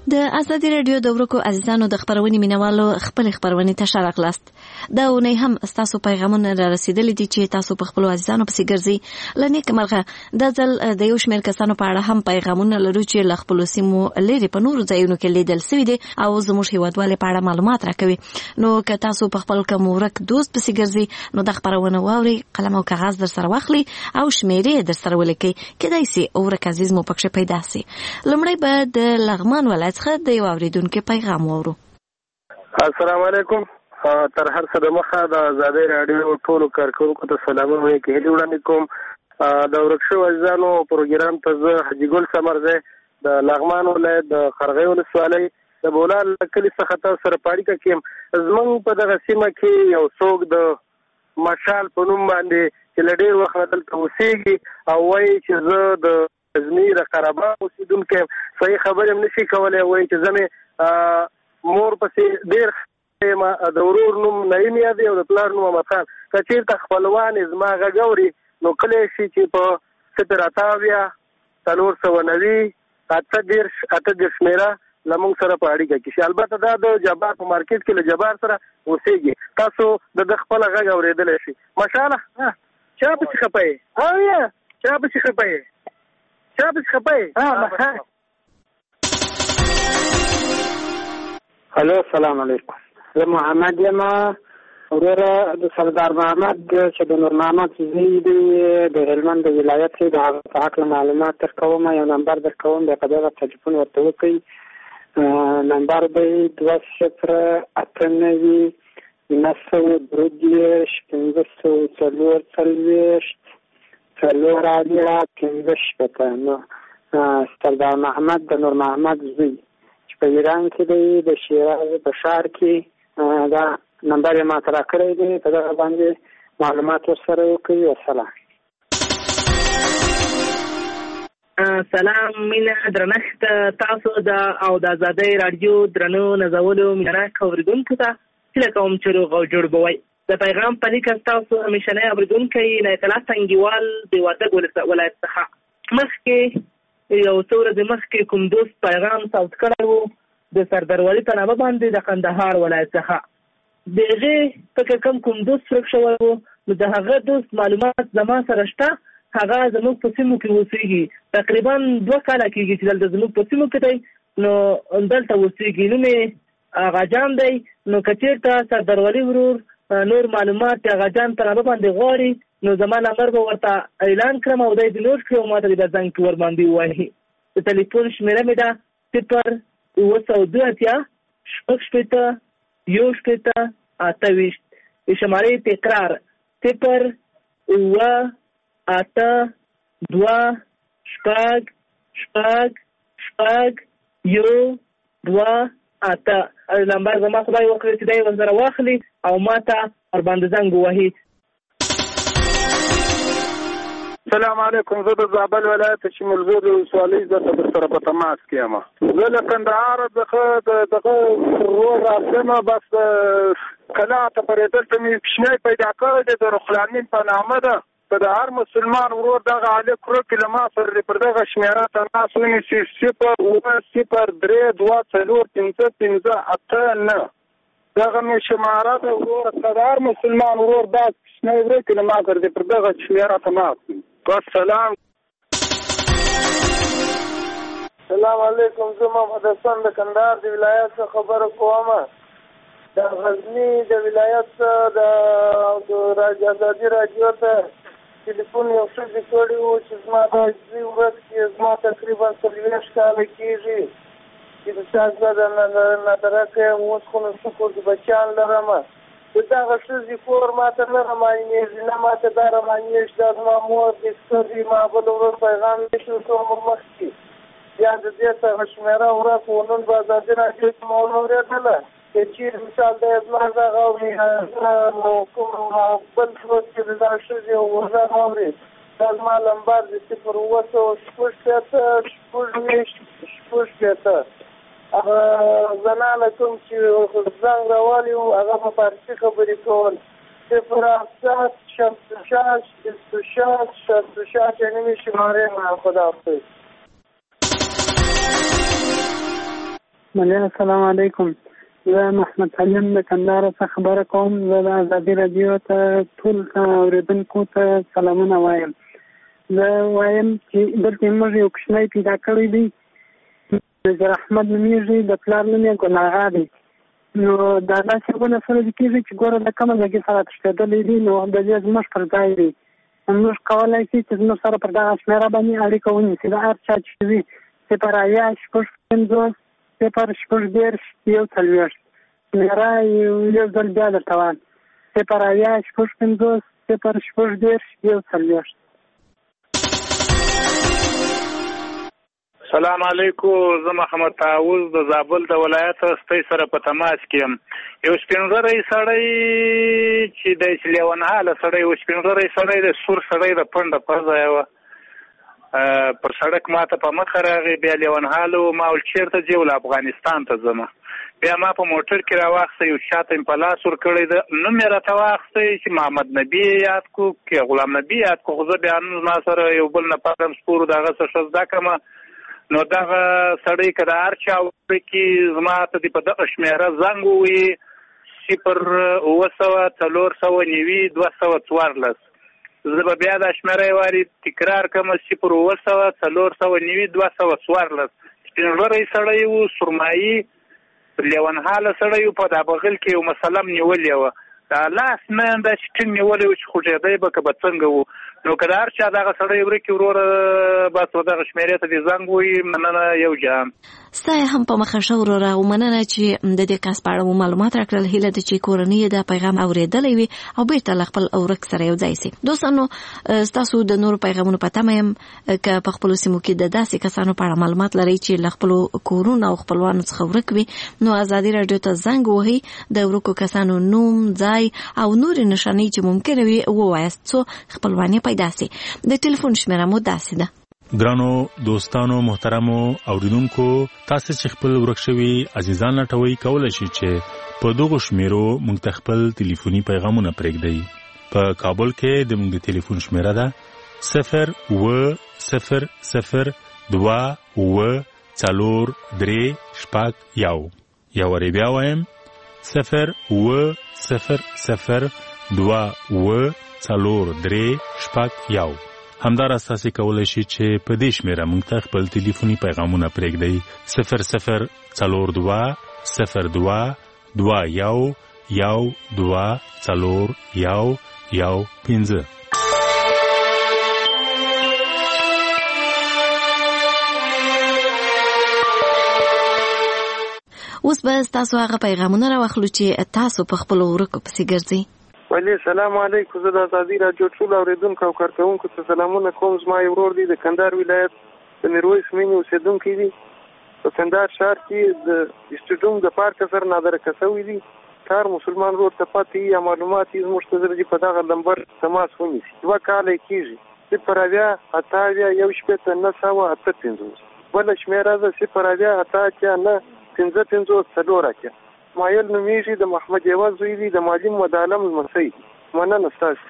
د ازادي رادیو د ورکو عزیزانو د خبرونې مینوالو خپل خبرونې ته شارک لاست دا ونی هم تاسو پیغامونه را رسیدلې دي چې تاسو په خپل عزیزانو پسې ګرځي لنیک مرغه د ځل د یو شمېر کسانو په اړه هم پیغامونه لرو چې ل خپل سیمو لري په نورو ځایونو کې لیدل شوی دي او زموږ هیوادوالو په اړه معلومات راکوي نو که تاسو په خپل کوم ورک دوست پسې ګرځي نو د خبرونه واوري قلم او کاغذ در سره واخلي او شمیرې در سره ولیکي کېدای شي ورک عزیز مو پکښه پیدا شي لمړی به د لغمان ولایت څخه د یو اوریدونکو پیغام واورو. السلام علیکم. تر هر څه د مخه د آزادۍ رادیو ټولو کارکونکو ته سلامونه وایم کې هیله وړاندې کوم د ورکشو عزیزانو پروګرام ته زه حاجي ګل سمرزه د لغمان ولایت د خرغې ولسوالۍ د بولال کلي څخه تاسو سره پاړیکه کیم زمونږ په دغه سیمه کې یو څوک د مشال په نوم باندې چې لډیر وخت دلته اوسېږي او وایي چې زه د ازمیر قربا اوسیدونکو صحیح خبره هم نشي کولای وایي چې زمه مور پسې ډیر ما د ورور نوم نعیم یاد او د پلار نوم محمد خان کچیر ته خپلوان زما غګوري نو کله شي چې په ستر اتاویا څلور سوه نوي اته ډیر اته ډیر شمیره لمونږ سره په اړیکه کې شي البته دا د جبار په مارکیټ کې له جبار سره اوسېږي تاسو د خپل غږ اورېدلی شي ماشاءالله چا پسې خپه او یا چا پسې خپه چا پسې خپه هلو السلام علیکم زه محمد یم وروره د سردار محمد چې د نور محمد زوی دی د هلمند د ولایت د هغه په هکله معلومات درکوم یو نمبر درکوم بیا په دغه تلیفون ورته وکړئ نمبر به دوه صفر اته نوي نهه سوه درې دېرش پنځه سوه څلور څلوېښت څلور اویا پنځه شپېته نو سردار محمد د نور محمد زوی چې په ایران کې دی د شیراز په ښار کې دا نمبر یې ماته راکړی دی په دغه باندې معلومات ورسره وکړئ وسلام. سلام مینه درنښت تاسو د او د آزادۍ رادیو درنو نازولو مینهناک اورېدونکو ته هیله کوم چې روغ او جوړ به وئ. د پیغام په لیک ستاسو همیشنی اورېدونکی عنایت الله سنګیوال د وردګ ولایت څخه مخکې یو څو ورځې مخکې کوم دوست پیغام ثبت کړی و د سردارولي په نامه باندې د کندهار ولایت څخه د هغې فکر کوم کوم دوست ورک شوی و نو د هغه دوست معلومات زما سره شته هغه زموږ په سیمو کې اوسېږي تقریبا دوه کاله کېږي چې دلته زموږ په سیمو کې دی نو دلته اوسېږي نوم یې اغاجان دی نو که چېرته سردارولي ورور نور معلومات د اغاجان په نامه باندې غواړي نو زما نمبر به ورته اعلان کړم او دی دې نوټ کړي او ما ته دې بیا زنګ کې ورباندې ووهي. د تلیفون شمېره مې ده صفر اوه سوه دوه اتیا شپږ شپېته یو شپېته اته ویشت د شمارې تکرار صفر اوه اته دوه شپږ شپږ شپږ یو دوه اته نمبر زما خدای وکړي چې دی ورسره واخلي او ما ته ورباندې زنګ ووهي. السلام علیکم زه د زابل ولایت چې ملزور ولسوالۍ زه ته سره په تماس کې یم زه له کندهار څخه دغه ورور راتلم بس کله ته پرېدل ته مې کوچنی پیدا کړی دی د رخلامین په نامه ده که د هر مسلمان ورور دغه هلک ورک له ما سره پر دغه شمېره تماس ونیسي صفر اوه صفر درې دوه څلور پنځه پنځه اته نه دغه مې شماره ده ورور که د هر مسلمان ورور دا کوچنی ورک له ما سره پر دغه شمېره تماس والسلام. السلام علیکم زه محمد حسن د کندهار د ولایت څخه خبره کوم د غزني د ولایت د آزادي رادیو ته ټلیفون یو ښځې کړی و چې زما د عاجزي ورځ کې زما تقریبا څلوېښت کاله کېږي چې د چا زه د نادرکه یم اوس خو نو شکر د بچیان لرم د دغه ښځې کور ماته نه رامعلومېږي نه ماته دا رامعلومېږي دا زما مور دې سترګې ما بل ورځ پیغام نشو کوم مخکې بیا د دې څخه شمېره ورک و نن په ازادي راډیو کې مو واورېدله که چیرې مثال دی زما غږ اوري نو کوم بل ورځ چې د دغه ښځې غږ اوري دا زما نمبر د صفر اوه سوه شپږ شپېته شپږ ویشت شپږ شپېته هغه زنانه کوم چې زنګ راوالي وو هغه په فارسي خبرې کول صفر هفتاد شصت و شش بیست و شش شصت و شش یعنې مې شمارې ما خدا حافظ. بله السلام علیکم. زه محمد سلیم د کندهار څخه خبره کوم. زه د ازادي رادیو ته ټول اورېدونکو ته سلامونه وایم. زه وایم چې دلته موږ یو کوچنی پیدا کړی دی، نظر احمد نومیږي، د پلار نوم یې ګناغا دی. نو دا داسې ونه سره د کېږي چې ګوره د کومه ځای سره تښتېدلی دی، نو د دې زموږ پر ځای دی. موږ کولی شي چې زموږ سره پر دغه شمېره باندې اړیکه ونیسي. د هر چا چې وي صفر اویا شپږ پنځوس صفر شپږ دېرش یو څلوېښت شمېره یو ځل بیا درته وایم، صفر اویا شپږ پنځوس صفر شپږ دېرش یو څلوېښت. سلام علیکم. زه محمد طاووس د زابل د ولایت ستۍ سره په تماس کې یم. یو سپینږیری سړی چې د لیونهاله سړی و، سپینږیری سړی د سور سړی د پنډه پزه یې وه، پر سړک ما ته په مخه راغی، بیا لیونهاله و. ما ویل چېرته ځې؟ ول افغانستان ته ځمه. بیا ما په موټر کې راواخیستی، یو چا ته مې په لاس ورکړی ده، نوم یې راته واخیستی چې محمد نبي یې یاد کړو که غلام نبي یاد کړو، خو زه بیا نن زما سره یو بل نه پاتم سپورو د هغه څه ښه زده کړمه. نو دغه سړی که د هر چا وړه کې زما ته دې په دغه شمېره زنګ ووایي، صفر اوه سوه څلور سوه نوي دوه سوه څوارلس. زه به بیا دا شمېره یې وارې تکرار کړم، صفر اوه سوه څلور سوه نوي دوه سوه څوارلس. سپینږیری سړی و، سرمایي لیونهاله سړی و، په دا بغل کې یو مسله م نیولې وه، دا لاس نه یم داسې ټینګ نیولی و چې خوږېدی به که به څنګه و. نو که د هر چا دغه سړی ورکې وروره بس و دغه شمېرې ته دې زنګ ووایي. مننه یو جهان. ستا یې هم په مخه ښه وروره، او مننه چې د دې کس په اړه مو معلومات راکړل. هیله ده چې کورنۍ یې دا پیغام اورېدلی وي او بېرته له خپل ورک سره یو ځای سي. دوستانو، ستاسو د نورو پیغامونو په تمه یم. که په خپلو سیمو کې د داسې کسانو په اړه معلومات لرئ چې له خپلو کورونو او خپلوانو څخه ورک وي، نو ازادي راډیو ته زنګ ووهئ، د ورکو کسانو نوم، ځای او نورې نښانې چې ممکنه وي ووایاست څو خپلوان یې پیدا سي. د ټلیفون شمېره مو داسې ده: ګرانو دوستانو محترمو اوریدونکو، تاسو چې خپل ورک شوي عزیزان لټوئ، کولی شئ چې په دغو شمیرو موږ ته خپل ټلیفوني پیغامونه پرېږدئ. په کابل کې د موږ د ټلیفون شمیره ده صفر اوه صفر صفر دوه اوه څلور درې شپږ یو. یا وارې بیا وایم، صفر اوه صفر صفر دوه اوه څلور درې شپږ یو. همداراز تاسو کولی شئ چې په دې شمیره موږ ته خپل ټلیفوني پیغامونه پرېږدئ: صفر صفر څلور دوه صفر دوه دوه یو یو دوه څلور یو یو پنځه. اوس به تاسو هغه پیغامونه راواخلو چې تاسو په خپل ورکو پسې ګرځئ. ولی سلام علیکم. زه د ازادي راډیو ټول اوریدونکو او کارکوونکو ته سلامونه کوم. زما یو ورور دی د کندهار ولایت د میرویس مینې اوسېدونکی دی. په کندهار ښار کې د اسټډیوم د پارک سره نادرکه شوی دی. کار مسلمان ورور ته پاتې یا معلومات یې زموږ ته زر دي په دغه نمبر تماس ونیسي. دوه کاله یې کېږي. صفر اویا اته اویا یو شپېته نه سوه اته پنځوس. بله شمېره ده صفر اویا اته اتیا نه پنځه پنځوس څلور اتیا. مایل نومیږي، د محمد یوه زوی دی، د معلم مدعلم لمسی. مننه ستاسو.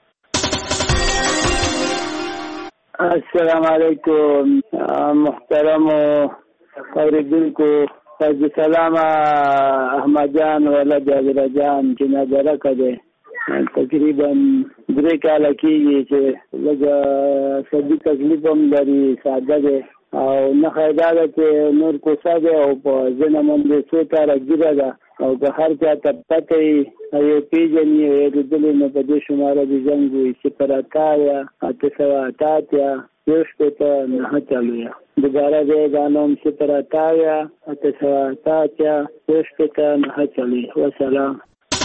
السلام علیکم محترم اوریدونکو. حاجی سلام احمد جان ولد عبدالله جان چې نادرکه دی، تقریبا درې کاله کېږي چې لږه صحي تکلیف هم لري، ساده دی او نښه یې دا ده چې نور کوڅه دی او په ځینه باندې څو تاره ګیره ده، او که هر چا ته پته وي او یې پېژني او یې لیدلی نو په دې شماره دې زنګ ووایي: صفر اته اویا اته سوه اته اتیا یو شپېته نهه څلوېښت. دوباره دی دا نوم صفر اته اویا اته سوه اته اتیا یو شپېته نهه څلوېښت. وسلام.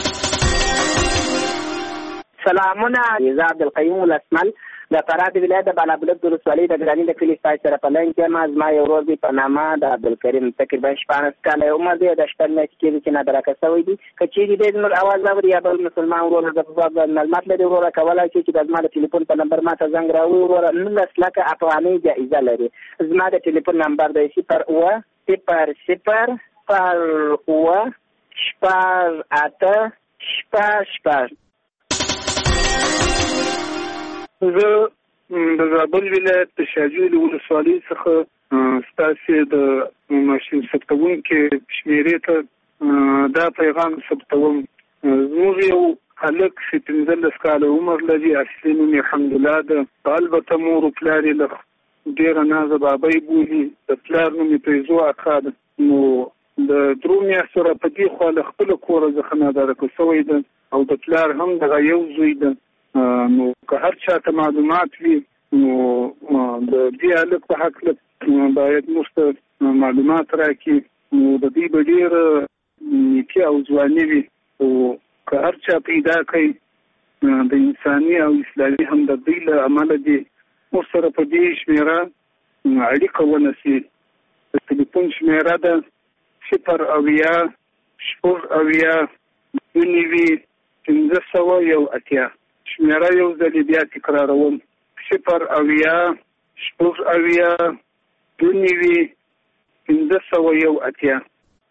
سلامونه. زه عبدالقیوم الاسمل د فراه د ولایت د بالابلد د ولسوالۍ د ګراني د کلي ستاسو سره په لاین کې یم. زما یو ورور دی په نامه د عبدالکریم، تقریبا شپاړس کاله عمر دی، د شپږ میاشتې کېږي چې نادرکه شوی دی. که چېرې دی زموږ اواز اوري یا بل مسلمان ورور د په معلومات لري، وروره کولی شي چې د زما د ټلیفون په نمبر ما ته زنګ راوړي. وروره نولس لکه افغانۍ جایزه لري. زما د ټلیفون نمبر دی صفر اوه صفر صفر صفر اوه شپږ اته شپږ شپږ. زه د زابل ولایت د شاجوی له ولسوالۍ څخه ستاسې د ماشین ثبتونکي شمیرې ته دا پیغام ثبتوم. زموږ یو هلک چې پنځلس کاله عمر لري، اصلي نوم یې حمدالله ده، البته مور و پلار یې له ډېره نازه بابۍ بولي، د پلار نوم یې فیضو اکا ده. نو د درو میاشتو را په دې خوا له خپله کوره څخه نادرکه شوی ده او د پلار هم دغه یو زوی ده. نو که هر چا ته معلومات وي نو د دې هلک په هکله باید موږ ته معلومات راکړي. نو د دوی به ډېره نیکي او ځواني وي، او که هر چا پیدا کوي د انساني او اسلامي همدردۍ له امله دې موږ سره په دې شمېره اړیکه ونیسي. د تلیفون شمېره ده صفر اویا شپږ اویا دوه نوي پنځه سوه یو اتیا. شمېره یو ځلې بیا تکراروم، صفر اویا شپږ اویا دوه نوي پنځه سوه یو اتیا.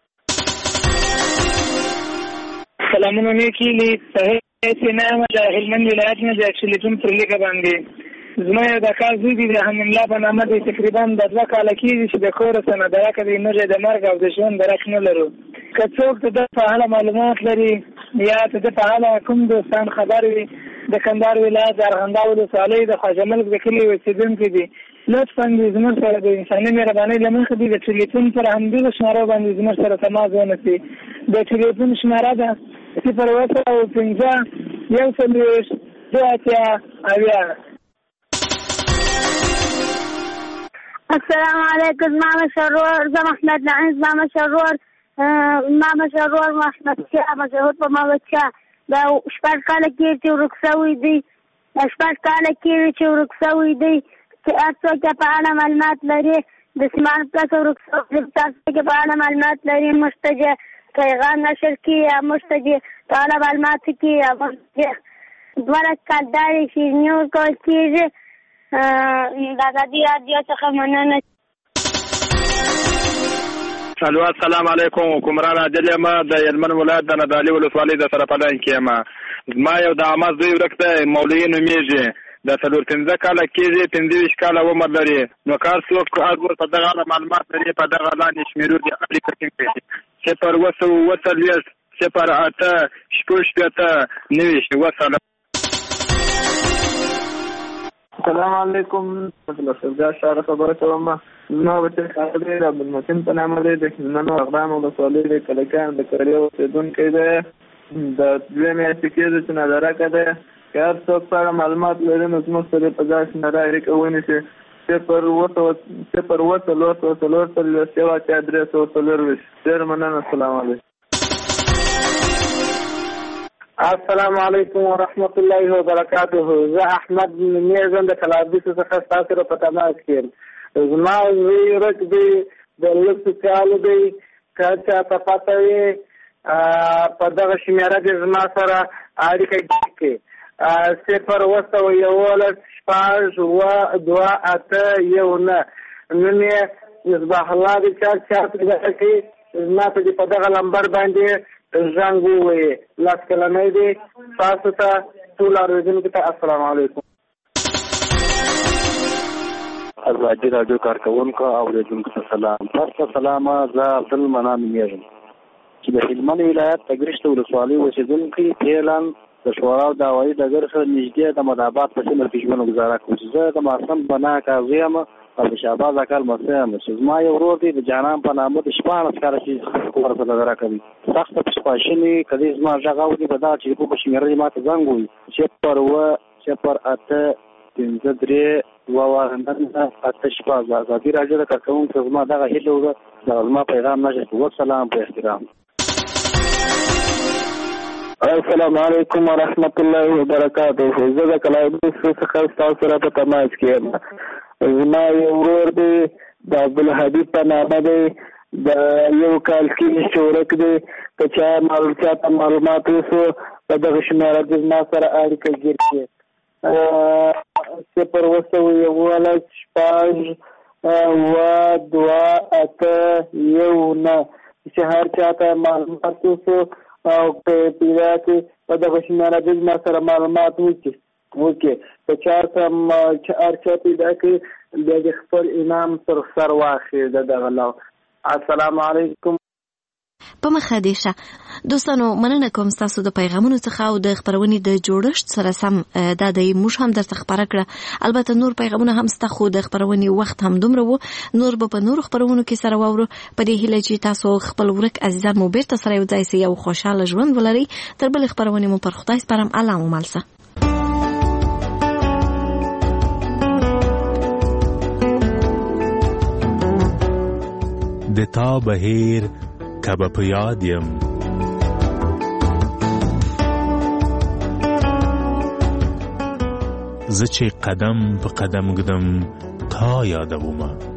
سلامونه نیکیلی صحیح سینامه د هلمند ولایت نه د ټلیفون پر لیکه باندې زما یو د کار زوی دی د حمدالله په نامه دی، تقریبا د دوه کاله کېږي چې د کوره څه نادرکه دی، موږ د مرګ او د ژوند درک نه لرو. که څوک د ده په اړه معلومات لري یا د ده په اړه کوم دوستان خبر وي، د کندهار ولایت د ارغنداو ولسوالۍ د خواجه ملک د کلي اوسېدونکي دي، لطفا دې زموږ سره د انساني مهربانۍ له مخې دې د ټلیفون پر همدغو شمارو باندې زموږ سره تماس ونیسي. د ټلیفون شماره ده صفر اوه سوه پنځه یو څلوېښت دوه اتیا اویا. السلام علیکم. زما مشرور زه محمد نعیم، زما مشرور ما مشرور محمد شاه مشهور په محمد شاه دا شپږ کاله کېږي چې ورک شوی دی، شپږ کاله کېږي چې ورک شوی دی. چې هر څوک یې په اړه معلومات لري د سیمان پلس ورک شوی دی، تاسو یې په اړه معلومات لري موږ ته چې پیغام نشر کړي یا موږ ته چې په اړه معلومات کړي یا موږ چې دواړه کالدارې شیریني ورکول کېږي. د ازادي راډیو څخه مننه. الو السلام علیکم. حکمران عادل یم د هلمند ولایت د نادعلي ولسوالۍ د سرپدان کې یم. زما یو د عامه زوی ورک دی، مولوي نومیږي، د څلور پنځه کاله کېږي، پنځه ویشت کاله عمر لري. نو کار څوک اګور په دغه اړه معلومات لري په دغه لاندې شمیرو دي اړیکه ټینګ کړي. صفر اوه سوه اوه څلوېښت صفر اته شپږ شپېته نوي وسلام. السلام علیکم. د شهر خبره کوم. زما بچی خالد دی، عبدالمتین په نامه دی، د هلمند اغران ولسوالۍ د کلکان د کړې اوسېدونکی دی. د دوې میاشتې کېږي چې نادرکه دی. که هر څوک په اړه معلومات لري نو زموږ سره په دغه شمېره اړیکه ونیسي. صفر اوه سوه صفر اوه څلور سوه څلور څلوېښت یو اتیا درې سوه څلورویشت. ډېر مننه. السلام علیکم. السلام علیکم ورحمت الله وبرکاته. زه احمد میرزن د کلابیسو څخه ستاسو سره په تماس کې یم. زما زوی ورک دی، د لسو کالو دی. که چا ته پته وي په دغه شمېره کې زما سره اړیکه کړي. صفر اوه سوه یولس شپږ اوه دوه اته یو نه. نوم یې مصباح الله دی. چا چا پیدا کړي زما ته په دغه نمبر باندې زنګ ووایي. لاس کلنی دی. تاسو ته ټول اورېدونکو ته السلام علیکم. ازادي راډیو کارکوونکو او اورېدونکو ته سلام. تاسو سلام. زه عبدالمنان نومیږم چې د هلمند ولایت تګرشته ولسوالۍ اوسېدونکی فعلاً د شورا د هوایي ډګر سره نږدې د مدابات په سیمه کې ژوند ګزاره کوم. چې زه د معصوم بنا قاضي یم او د شهباز اکا لمسی یم. چې زما یو ورور دی د جانان په نامه د شپاړس کاله چې کور سره نظره کوي. سخته پشپاشنې که دې زما غږ اوري په دغه ټلیفون په شمېره دې ما ته زنګ ووایي. صفر اوه صفر اته پنځه درې دوه اووه نهه اته شپږ. ازادي راډیو د کارکوونکو زما دغه هیله وه دغه زما پیغام نشر کړو. والسلام په احترام. السلام علیکم ورحمت الله وبرکاته. زه د کلابیسو څخه ستاسو سره په تماس کې یم. زما یو ورور دی د عبدالهادي په نامه دی، د یو کال کې چې ورک دی. که چا چا ته معلومات وسو په دغه شمېره کې زما سره اړیکه ګیر کړي. صفر اوه سوه یولس شپږ اوه دوه اته یو نه. چې هر چا ته معلومات وسو او پیدا کې په دغه شمېره کې زما سره معلومات وکړي. اوکې که چا ته هر چا پیدا کړي بیا د خپل انعام پر سر واخلي د دغه لو. السلام علیکم. په مخه دې شه دوستانو، مننه کوم ستاسو د پیغامونو څخه او د خبرونې د جوړښت سره سم دا د موږ هم درته خبره کړه. البته نور پیغامونه هم ستا، خو د خبرونې وخت هم دومره وو، نور به په نورو خبرونو کې سره واورو. په دې هیله چې تاسو خپل ورک عزیزان مو بیرته سره یو ځای سي او خوشاله ژوند ولرئ. تر بلې خبرونې مو پر خدای سپارم. الله مو مل شه. د تا بهیر کبه په یاد یم، زه چې قدم په قدم ګدم تا یادومه.